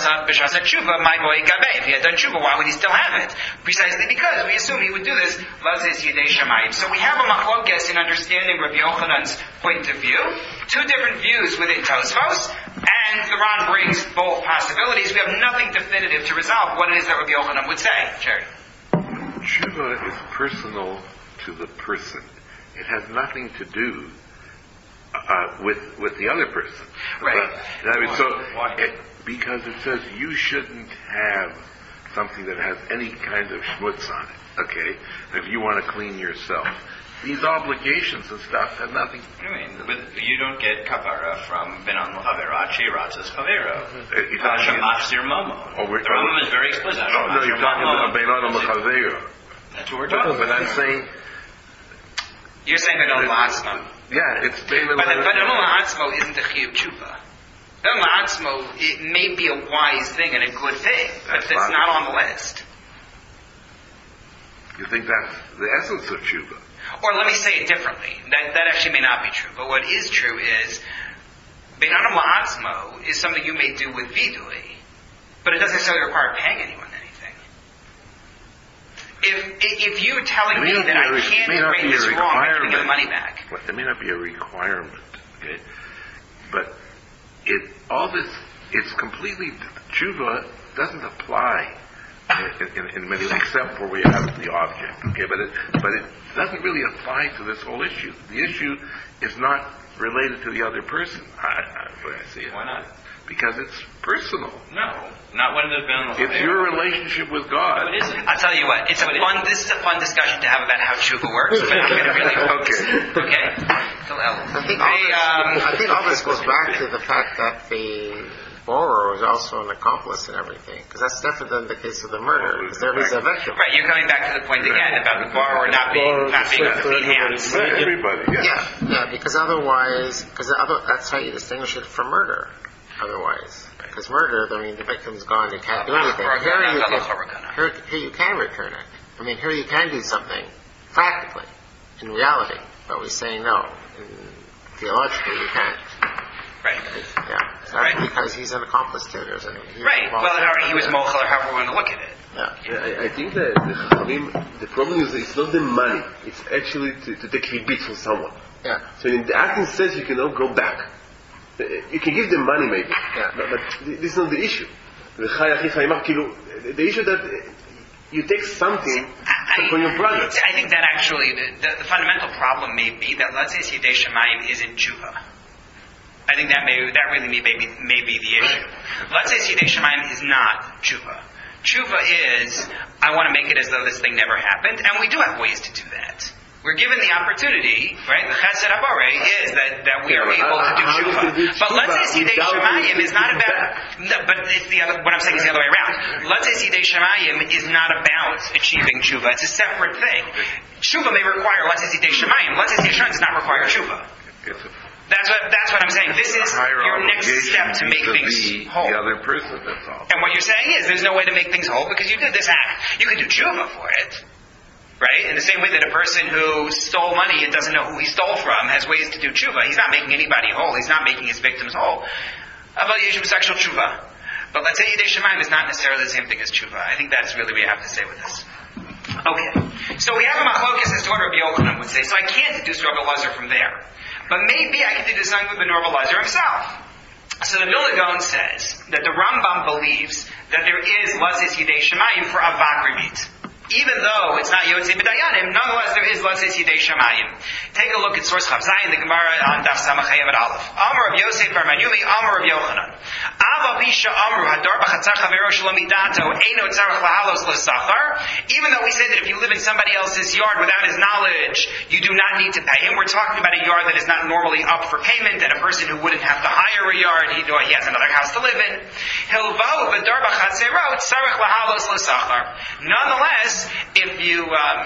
done tshuva, why would he still have it? Precisely because we assume he would do this. So we have a machlokes in understanding Rabbi Yochanan's point of view. Two different views within Tosfos, and the Ran brings both possibilities. We have nothing definitive to resolve what it is that Rabbi Yochanan would say. Jerry. tshuva is personal to the person. It has nothing to do uh, with with the other person. Right. But, I mean, so it, because it says you shouldn't have something that has any kind of schmutz on it. Okay, if you want to clean yourself, these obligations and stuff have nothing. I mean, but you don't get kapara from benan l'chavera chiratzas chavera. Pasha machzir momo. The Rambam is very explicit. Oh, no, you're talking about benan l'chavera. That's what we're talking But about. I'm saying. You're saying benan l'hatzmo. Yeah, it's benan But benan l'hatzmo isn't a chiyuv tshuva. Benan l'hatzmo, it may be a wise thing and a good thing, but That's it's not- not on the list. You think that's the essence of tshuva? Or let me say it differently. That that actually may not be true. But what is true is benan l'hatzmo is something you may do with vidui, but it doesn't necessarily require paying anyone anything. If if you're telling It me may not that be I a re- can't may not bring be a this wrong by giving you the requirement. money back, Well, it may not be a requirement, okay? But it all this it's completely tshuva doesn't apply in, in, in many except for we have the object, okay? But it but it doesn't really apply to this whole issue. The issue is not related to the other person. I, I, the way I see it. Why not? Because it's personal. No, not when there's benan l'chavera. It's your relationship with God. No, it isn't. I'll tell you what. It's a fun. This is a fun discussion to have about how tshuva works, but I'm going to really Okay. okay. So, I think all hey, this, um, I think all this goes back to the fact that the borrower was also an accomplice in everything, because that's different than the case of the murder, because there is a victim. right. You're coming back to the point again about the borrower not being not being with clean hands. Right, everybody, yeah. Yeah, yeah, because otherwise, because other, that's how you distinguish it from murder. Otherwise, because murder, I mean, the victim's gone, you can't do anything. Here you can, here, here you can return it. I mean, here you can do something practically, in reality, but we're saying no. In, theologically, you can't. Right. Yeah, so Right. because he's an accomplice too. There's an, he's Right. involved. Well, or he was mochel, or however we want to look at it. Yeah. I, I think that the Chachamim, the problem is it's not the money. It's actually to, to take ribit from someone. Yeah. So in the acting says you cannot go back. Uh, You can give them money maybe, Yeah. but, but this is not the issue. The Chai Achi Chai Mach, kilu, the issue that uh, you take something I, from your brother. I think that actually the, the, the fundamental problem may be that let's say Yidei Shemayim isn't tshuva. I think that may that really may be may be the issue. Let's say Yidei Shemayim is not tshuva. Tshuva is I want to make it as though this thing never happened, and we do have ways to do that. We're given the opportunity, right? The Chesed Haborei is that, that we are able to do How tshuva. do you do But let's tshuva say Yidei without Shemayim taking is not it about. back? No, but it's the other. What I'm saying is the other way around. Let's say Yidei Shemayim is not about achieving tshuva. It's a separate thing. Tshuva may require let's say Yidei Shemayim. Let's say Yidei Shemayim does not require tshuva. It's a That's what that's what I'm saying. This is higher your next obligation step to make things vis-a-vis whole. the other person, that's all. And what you're saying is there's no way to make things whole because you did this act. You could do tshuva for it. Right? In the same way that a person who stole money and doesn't know who he stole from has ways to do tshuva. He's not making anybody whole. He's not making his victims whole. About yeshiva sexual tshuva. But let's say Yidei Shemayim is not necessarily the same thing as tshuva. I think that's really what you have to say with this. Okay. So we have a machlokas as to what Rabbi Yochanan would say. So I can't deduce Rabbi Elazar from there. But maybe I can deduce something with Rabbi Elazar himself. So the Vilna Gaon says that the Rambam believes that there is lazis Yidei Shemayim for avak ribit. Even though it's not Yotzei B'Dayanim, nonetheless there is lazis Yidei Shemayim. Take a look at source Chav Zayin, the Gemara on Daf Samach Hayavad Aleph. Amar of Yosef Bar Manyumi, Amar of Yochanan. Ava Bisha Amru Hadar B'Chatzar Chavero Shalom Midato Eino Tzarech Lahalos L'Sachar. Even though we say that if you live in somebody else's yard without his knowledge, you do not need to pay him. We're talking about a yard that is not normally up for payment, and a person who wouldn't have to hire a yard, he, he has another house to live in. Hilvau V'Dar B'Chatzero Tzarech Lahalos L'Sachar. Nonetheless, if you, um,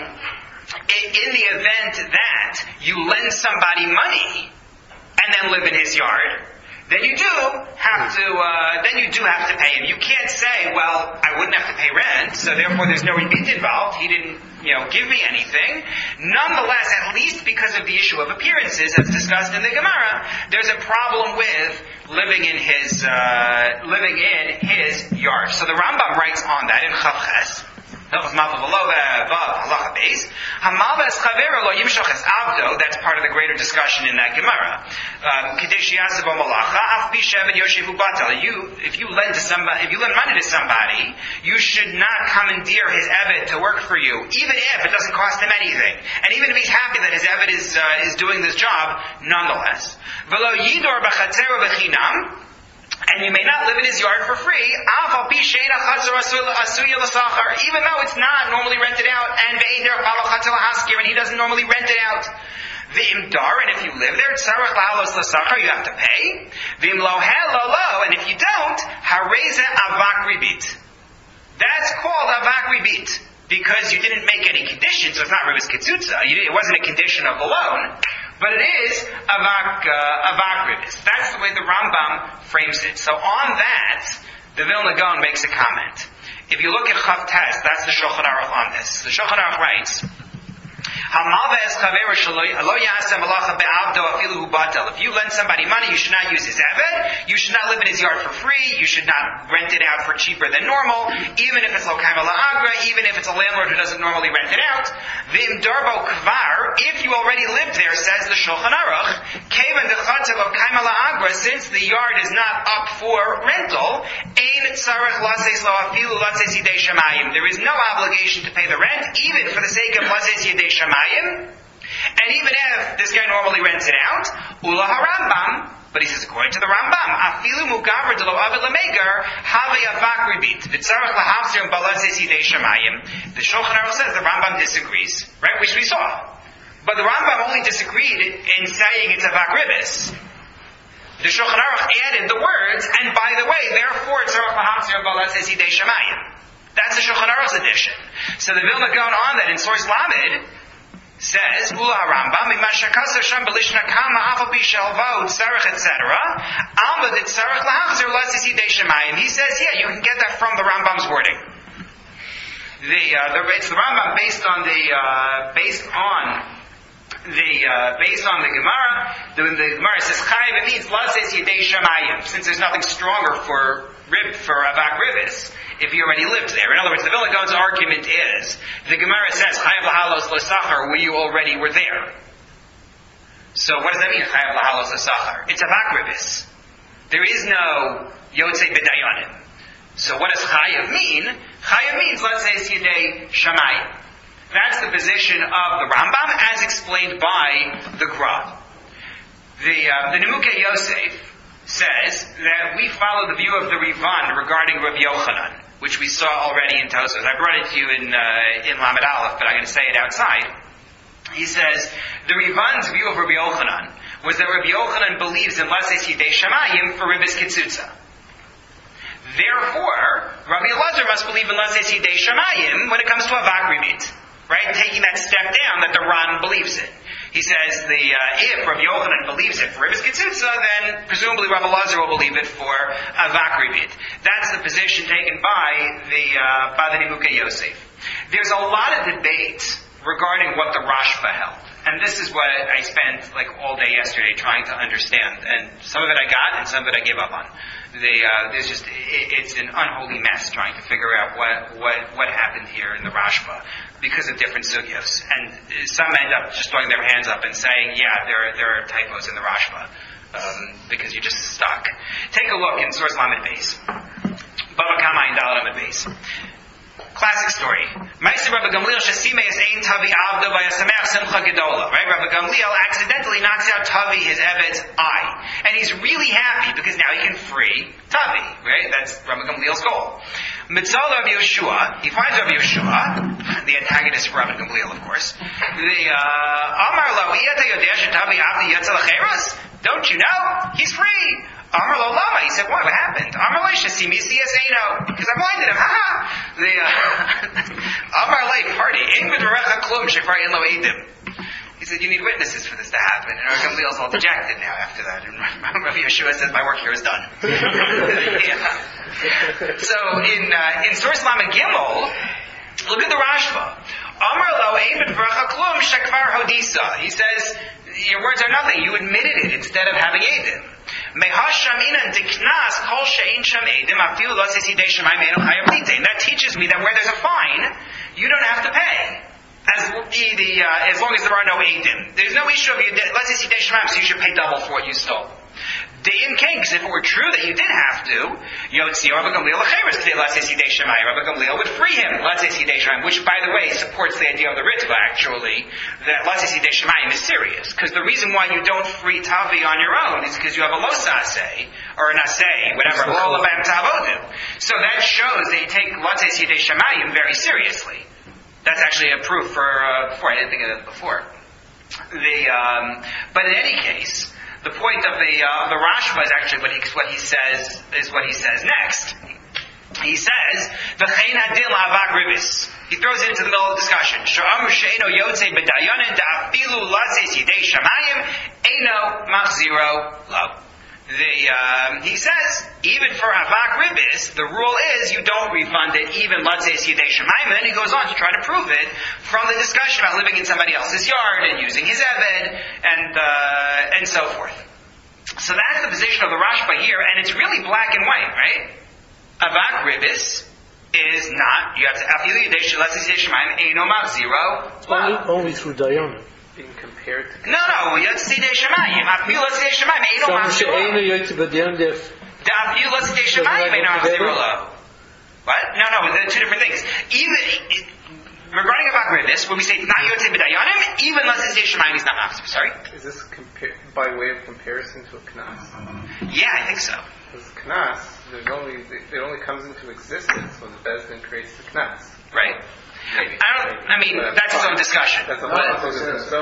in the event that you lend somebody money and then live in his yard, then you do have to, uh, then you do have to pay him. You can't say, well, I wouldn't have to pay rent, so therefore there's no rebate involved. He didn't, you know, give me anything. Nonetheless, at least because of the issue of appearances, as discussed in the Gemara, there's a problem with living in his, uh, living in his yard. So the Rambam writes on that in Chav Ches. That's part of the greater discussion in that Gemara. Um, you, if you lend to somebody, if you lend money to somebody, you should not commandeer his eved to work for you, even if it doesn't cost him anything, and even if he's happy that his eved is uh, is doing this job, nonetheless. And you may not live in his yard for free, even though it's not normally rented out, and he doesn't normally rent it out. And if you live there, you have to pay. And if you don't, that's called avak ribit. Because you didn't make any conditions, so it's not ribis ketzutza. It wasn't a condition of the loan. But it is avak, uh, avak ribis. That's the way the Rambam frames it. So on that, the Vilna Gaon makes a comment. If you look at Chav Tes, that's the Shulchan Aruch on this. The Shulchan Aruch writes, if you lend somebody money, you should not use his eved, you should not live in his yard for free, you should not rent it out for cheaper than normal, even if it's lokaim la'agra, even if it's a landlord who doesn't normally rent it out. V'im darbo kvar, if you already lived there, says the Shulchan Aruch, kevan dechatzel lokaim la'agra, since the yard is not up for rental, ein tzarech laseis lo afilu laseis yidei shamayim. There is no obligation to pay the rent, even for the sake of laseis yidei shamayim. And even if this guy normally rents it out, Ula HaRambam, but he says according to the Rambam, Afilu Mugaver Delo Avid Lamegar, Have Avak Ribit, Vitzarach Lahavzir Balasei Sidei Shamayim. The Shulchan Aruch says the Rambam disagrees, right, which we saw. But the Rambam only disagreed in saying it's Avak Ribis. The Shulchan Aruch added the words, and by the way, therefore, Vitzarach Lahavzir Balasei Sidei Shamayim. That's the Shulchan Aruch's edition. So the Vilna Gaon on that in source Lamed says, Ula Rambam, Imashakasa Sham Belishna Kama Afapi Shalvod Sarach et cetera. Alma did Sarach Lahachzer Lasisi De Shemayim. He says, yeah, you can get that from the Rambam's wording. The uh, the it's the Rambam based on the uh, based on the uh, based on the Gemara. The, the Gemara says Chayiv, it means Lasisi De Shemayim, since there's nothing stronger for rib for avak ribis. If you already lived there. In other words, the Vilna Gaon's argument is, the Gemara says, Chayav lahalos l'sachar, where you already were there. So what does that mean, Chayav lahalos l'sachar? It's avak ribis. There is no yotzei b'dayanim. So what does Chayav mean? Chayav means, let's say, Yidei Shamayim. That's the position of the Rambam, as explained by the Gra. The, uh, the Nimukei Yosef says that we follow the view of the Rivan regarding Rabbi Yochanan, which we saw already in Tosfos. I brought it to you in uh, in Lamed Aleph, but I'm going to say it outside. He says the Rivan's view of Rabbi Yochanan was that Rabbi Yochanan believes in Laseis Yidei Shamayim for Ribis Kitzutza. Therefore, Rabbi Elazar must believe in Laseis Yidei Shamayim when it comes to Avak Ribit, right? Taking that step down that the Ran believes in. He says the uh, if Rabbi Yochanan believes it for Ribis Kitzutza, then presumably Rabbi Elazar will believe it for Avak Ribit. That's the position taken by the uh, by the Nimukei Yosef. There's a lot of debate regarding what the Rashba held, and this is what I spent like all day yesterday trying to understand. And some of it I got, and some of it I gave up on. The, uh, there's just it, it's an unholy mess trying to figure out what what what happened here in the Rashba, because of different sugyos. And some end up just throwing their hands up and saying, yeah, there are, there are typos in the Rashba, um, because you're just stuck. Take a look in Source Lamed Beis. Bava Kama in Dalet Lamed Beis. Classic story. Ma'aser Rabbi Gamliel Shasimeis Ein Tavi Avdo Vayasameach Simcha Gedola. Right? Rabbi Gamliel accidentally knocks out Tavi, his Eved's eye. And he's really happy because now he can free Tavi. Right? That's Rabbi Gamliel's goal. Mitzal Rabbi Yeshua, he finds Rabbi Yeshua, the antagonist for Rabbi Gamliel, of course. The Amar Lo Iyata Yodesh Tavi Avdi Yatzel Cheros. Don't you know? He's free. Amar Lo Lama. He said, what? What happened? Amar Lo Shasimi Siyaseno. Because I blinded him. Ha ha. The Amar Lo Party. In B'Derecha Klum Shekvar In Lo Eidim. He said, you need witnesses for this to happen. And Rabbi Gamliel's all dejected now after that. And Rabbi Yeshua says, my work here is done. Yeah. So in uh, in Source Lamed Gimel, look at the Rashba. Amar Lo Ein B'Derecha Klum Shekvar Hodisa. He says, your words are nothing. You admitted it instead of having Eidim. And that teaches me that where there's a fine, you don't have to pay. As, the, uh, as long as there are no eidim. There's no issue of you, let's say Sidei Shemaim, so you should pay double for what you stole. De'im king, because if it were true that you did have to, Yotzi or Rabbi Gamliel l'cheres today, let's say Sidei Shemaim, Rabbi Gamliel would free him, let's say Sidei Shemaim, which by the way supports the idea of the Ritva actually, that let's say Sidei Shemaim is serious. Because the reason why you don't free Tavi on your own is because you have a Losaseh, or an Aseh, whatever, Cholabam Tavodu. So that shows that you take let's say Sidei Shemaim very seriously. That's actually a proof for, uh, before, I didn't think of that before. The, um, but in any case, the point of the, uh, the Rashba is actually what he, what he says, is what he says next. He says, V'chein hadil la'avak ribis. He throws it into the middle of the discussion. Sha'amru she'eno yotzei b'dayanin da'afilu latzei sidei shamayim eno machziro lo. The, um, he says, even for Havak Ribis, the rule is you don't refund it, even let's say Sidei Shemaim, and then he goes on to try to prove it from the discussion about living in somebody else's yard and using his Eved and, uh, and so forth. So that's the position of the Rashba here, and it's really black and white, right? Havak Ribis is not, you have to, Afilu Yidei let's say Sidei Shemaim, Eino Mav Zero. Only, only through Dayanim. Being compared to... No, no, you have to see Sidei Shemaim. Afilu let's say Shemaim, Eino Mav Zero. Afilu let's say Shemaim, Eino Mav Zero. What? No, no, they're two different things. Even, regarding Havak Ribis, when we say not Yotzei B'Dayanim, even let's say Shemaim is not Mav. Sorry? Is this compar- by way of comparison to a Knas? Yeah, I think so. Because Knas, there's only, it only comes into existence when the Bezdin creates the Knas. Right. Maybe. I don't. I mean, that's its own discussion. That's a whole other discussion.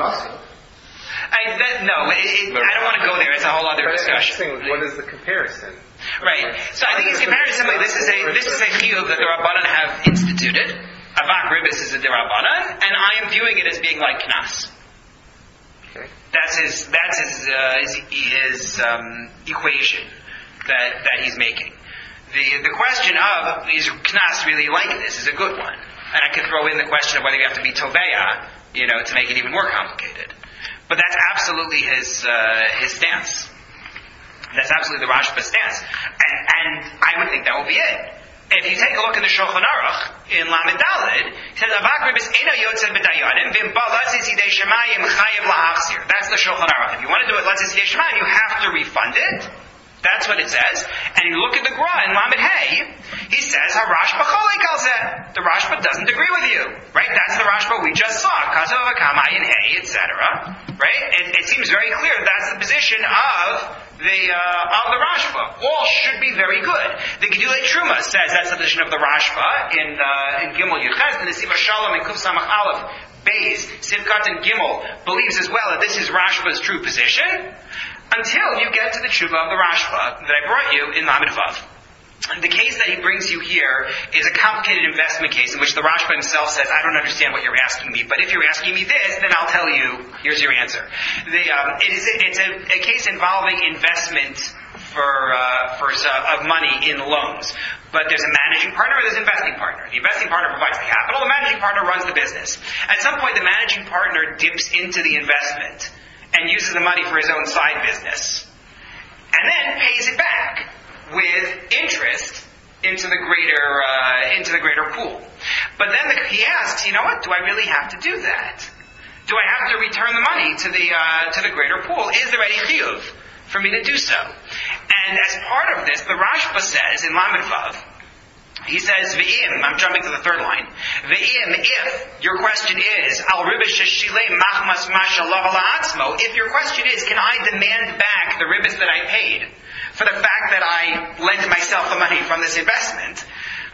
I, that, no, it, it, I don't want to go there. It's a whole other discussion. What is the comparison? Right. So I think it's compared to simply this is a this is a chiyuv that the Rabbanan have instituted. Havak Ribis is a Rabbanan, and I am viewing it as being like Knas. Okay. That's his. That's his. Uh, his, his um, equation that that he's making. The the question of is Knas really like this is a good one. And I could throw in the question of whether you have to be Toveya, you know, to make it even more complicated. But that's absolutely his uh, his stance. That's absolutely the Rashba's stance. And, and I would think that will be it. If you take a look in the Shulchan Aruch, in Lamed Daled, it says, Havak Ribis Eino Yotzei B'Dayanim, V'im Ba Latzei Sidei Shemayim Chayev Lahachzir. That's the Shulchan Aruch. If you want to do it Latzei Sidei Shemayim, you have to refund it. That's what it says. And you look at the Gra in Lamed Hey, he says, HaRashba Cholek Al Zeh. The Rashba doesn't agree with you. Right? That's the Rashba we just saw. Kazav Akamai in Hey, et cetera. Right? It, it seems very clear that's the position of the uh, of the Rashba. All should be very good. The Gedulei Truma says that's the position of the Rashba in uh, in Gimel Yuchez, and the Siva Shalom in Kuf Samach Aleph Beis Sivkat and Gimel believes as well that this is Rashba's true position. Until you get to the tshuva of the Rashba that I brought you in Lamed Vav. The case that he brings you here is a complicated investment case in which the Rashba himself says, I don't understand what you're asking me, but if you're asking me this, then I'll tell you, here's your answer. The, um, it is, it's a, a case involving investment for, uh, for uh, of money in loans. But there's a managing partner or there's an investing partner. The investing partner provides the capital, the managing partner runs the business. At some point, the managing partner dips into the investment and uses the money for his own side business, and then pays it back with interest into the greater uh, into the greater pool. But then the, he asks, you know what? Do I really have to do that? Do I have to return the money to the uh, to the greater pool? Is there any chiyuv for me to do so? And as part of this, the Rashba says in Lamed Vav, he says, V'im, I'm jumping to the third line. V'im, if your question is, Al Ribis Sheshilei Machmas Masha Lavala if your question is, can I demand back the ribis that I paid for the fact that I lent myself the money from this investment?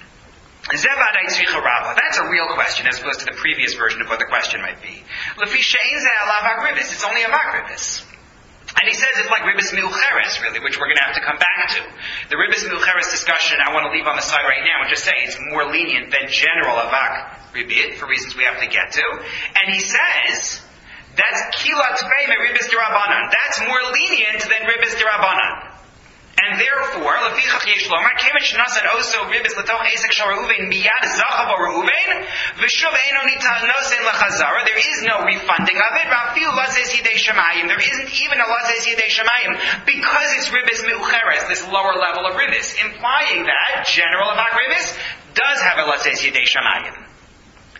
That's a real question as opposed to the previous version of what the question might be. It's only a Havak Ribis. And he says it's like Ribis Miucheres, really, which we're going to have to come back to. The Ribis Miucheres discussion I want to leave on the side right now and just say it's more lenient than general Havak Ribit, for reasons we have to get to. And he says that's Kila Tvei Me Ribis Dirabanan. That's more lenient than Ribis Dirabanan. And therefore, Lefichach Yesh Lomar, Kemet Shnasan Oso Ribis Latoch Esek Shal Reuven Miyad Zachav Reuven V'Shuv Eino Nita Nosen Lachazara. There is no refunding of it. Rafil Lazes Yidei Shemayim. There isn't even a Lazes Yidei Shemayim because it's Ribis Miucheres, this lower level of Ribis, implying that general Havak Ribis does have a Lazes Yidei Shemayim.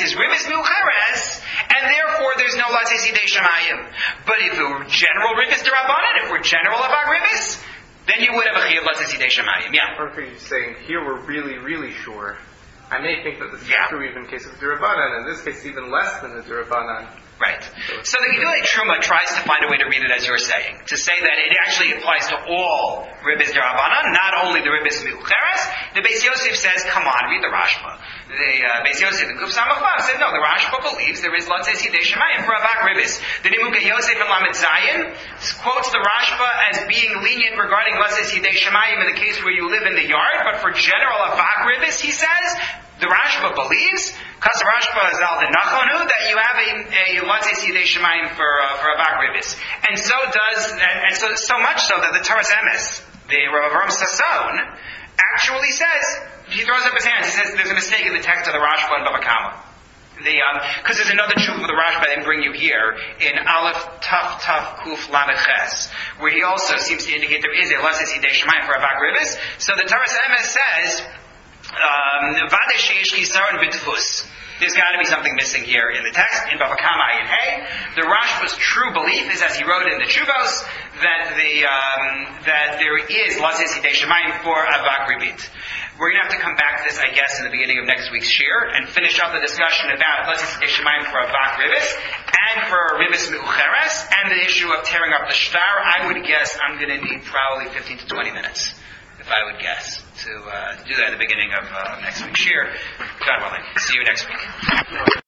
is ribis miucheres, and therefore there's no latzei sidei shemayim. But if we're general ribis derabanan, if we're general about ribis, then you would have a chiyuv latzei sidei shemayim. Yeah. Or if you're saying, here we're really, really sure, I may think that this is yeah. true even in case of derabanan, in this case even less than the derabanan. Right. So the Gedulei Truma tries to find a way to read it as you're saying, to say that it actually applies to all ribis derabanan, not only the ribis miucheres. The Beis Yosef says, come on, read the Rashba. The uh, Beis Yosef and Kuf Samach Vav said, no, the Rashba believes there is latzei sidei shemayim for avak ribis. The Nimukei Yosef and Lamed Zayin quotes the Rashba as being lenient regarding latzei sidei shemayim in the case where you live in the yard, but for general avak ribis, he says, the Rashba believes, Kas Rashba Zal the Nachonu, that you have a, a latzei sidei shemayim for uh, for avak ribis, and so does, and, and so so much so that the Toras Emes, the Rav Avram Sasson, actually says, he throws up his hands. He says there's a mistake in the text of the Rashba and Bava Kama. Because um, there's another truth of the Rashba I didn't bring you here in Aleph Taf Taf Kuf Lamed Ches, where he also seems to indicate there is a latzei sidei shemayim for avak ribis. So the Toras Emes says, Vade sheish chisaron b'tfus. There's got to be something missing here in the text, in Bava Kama Ayin Hey. The Rashba's true belief is, as he wrote in the Chuvos, that the um, that there is latzei sidei shemayim for avak ribit. We're going to have to come back to this, I guess, in the beginning of next week's shir, and finish up the discussion about latzei sidei shemayim for avak ribis, and for ribis miucheres, and the issue of tearing up the shtar. I would guess I'm going to need probably fifteen to twenty minutes, if I would guess, to uh, do that at the beginning of uh, next week's shir. God willing. See you next week.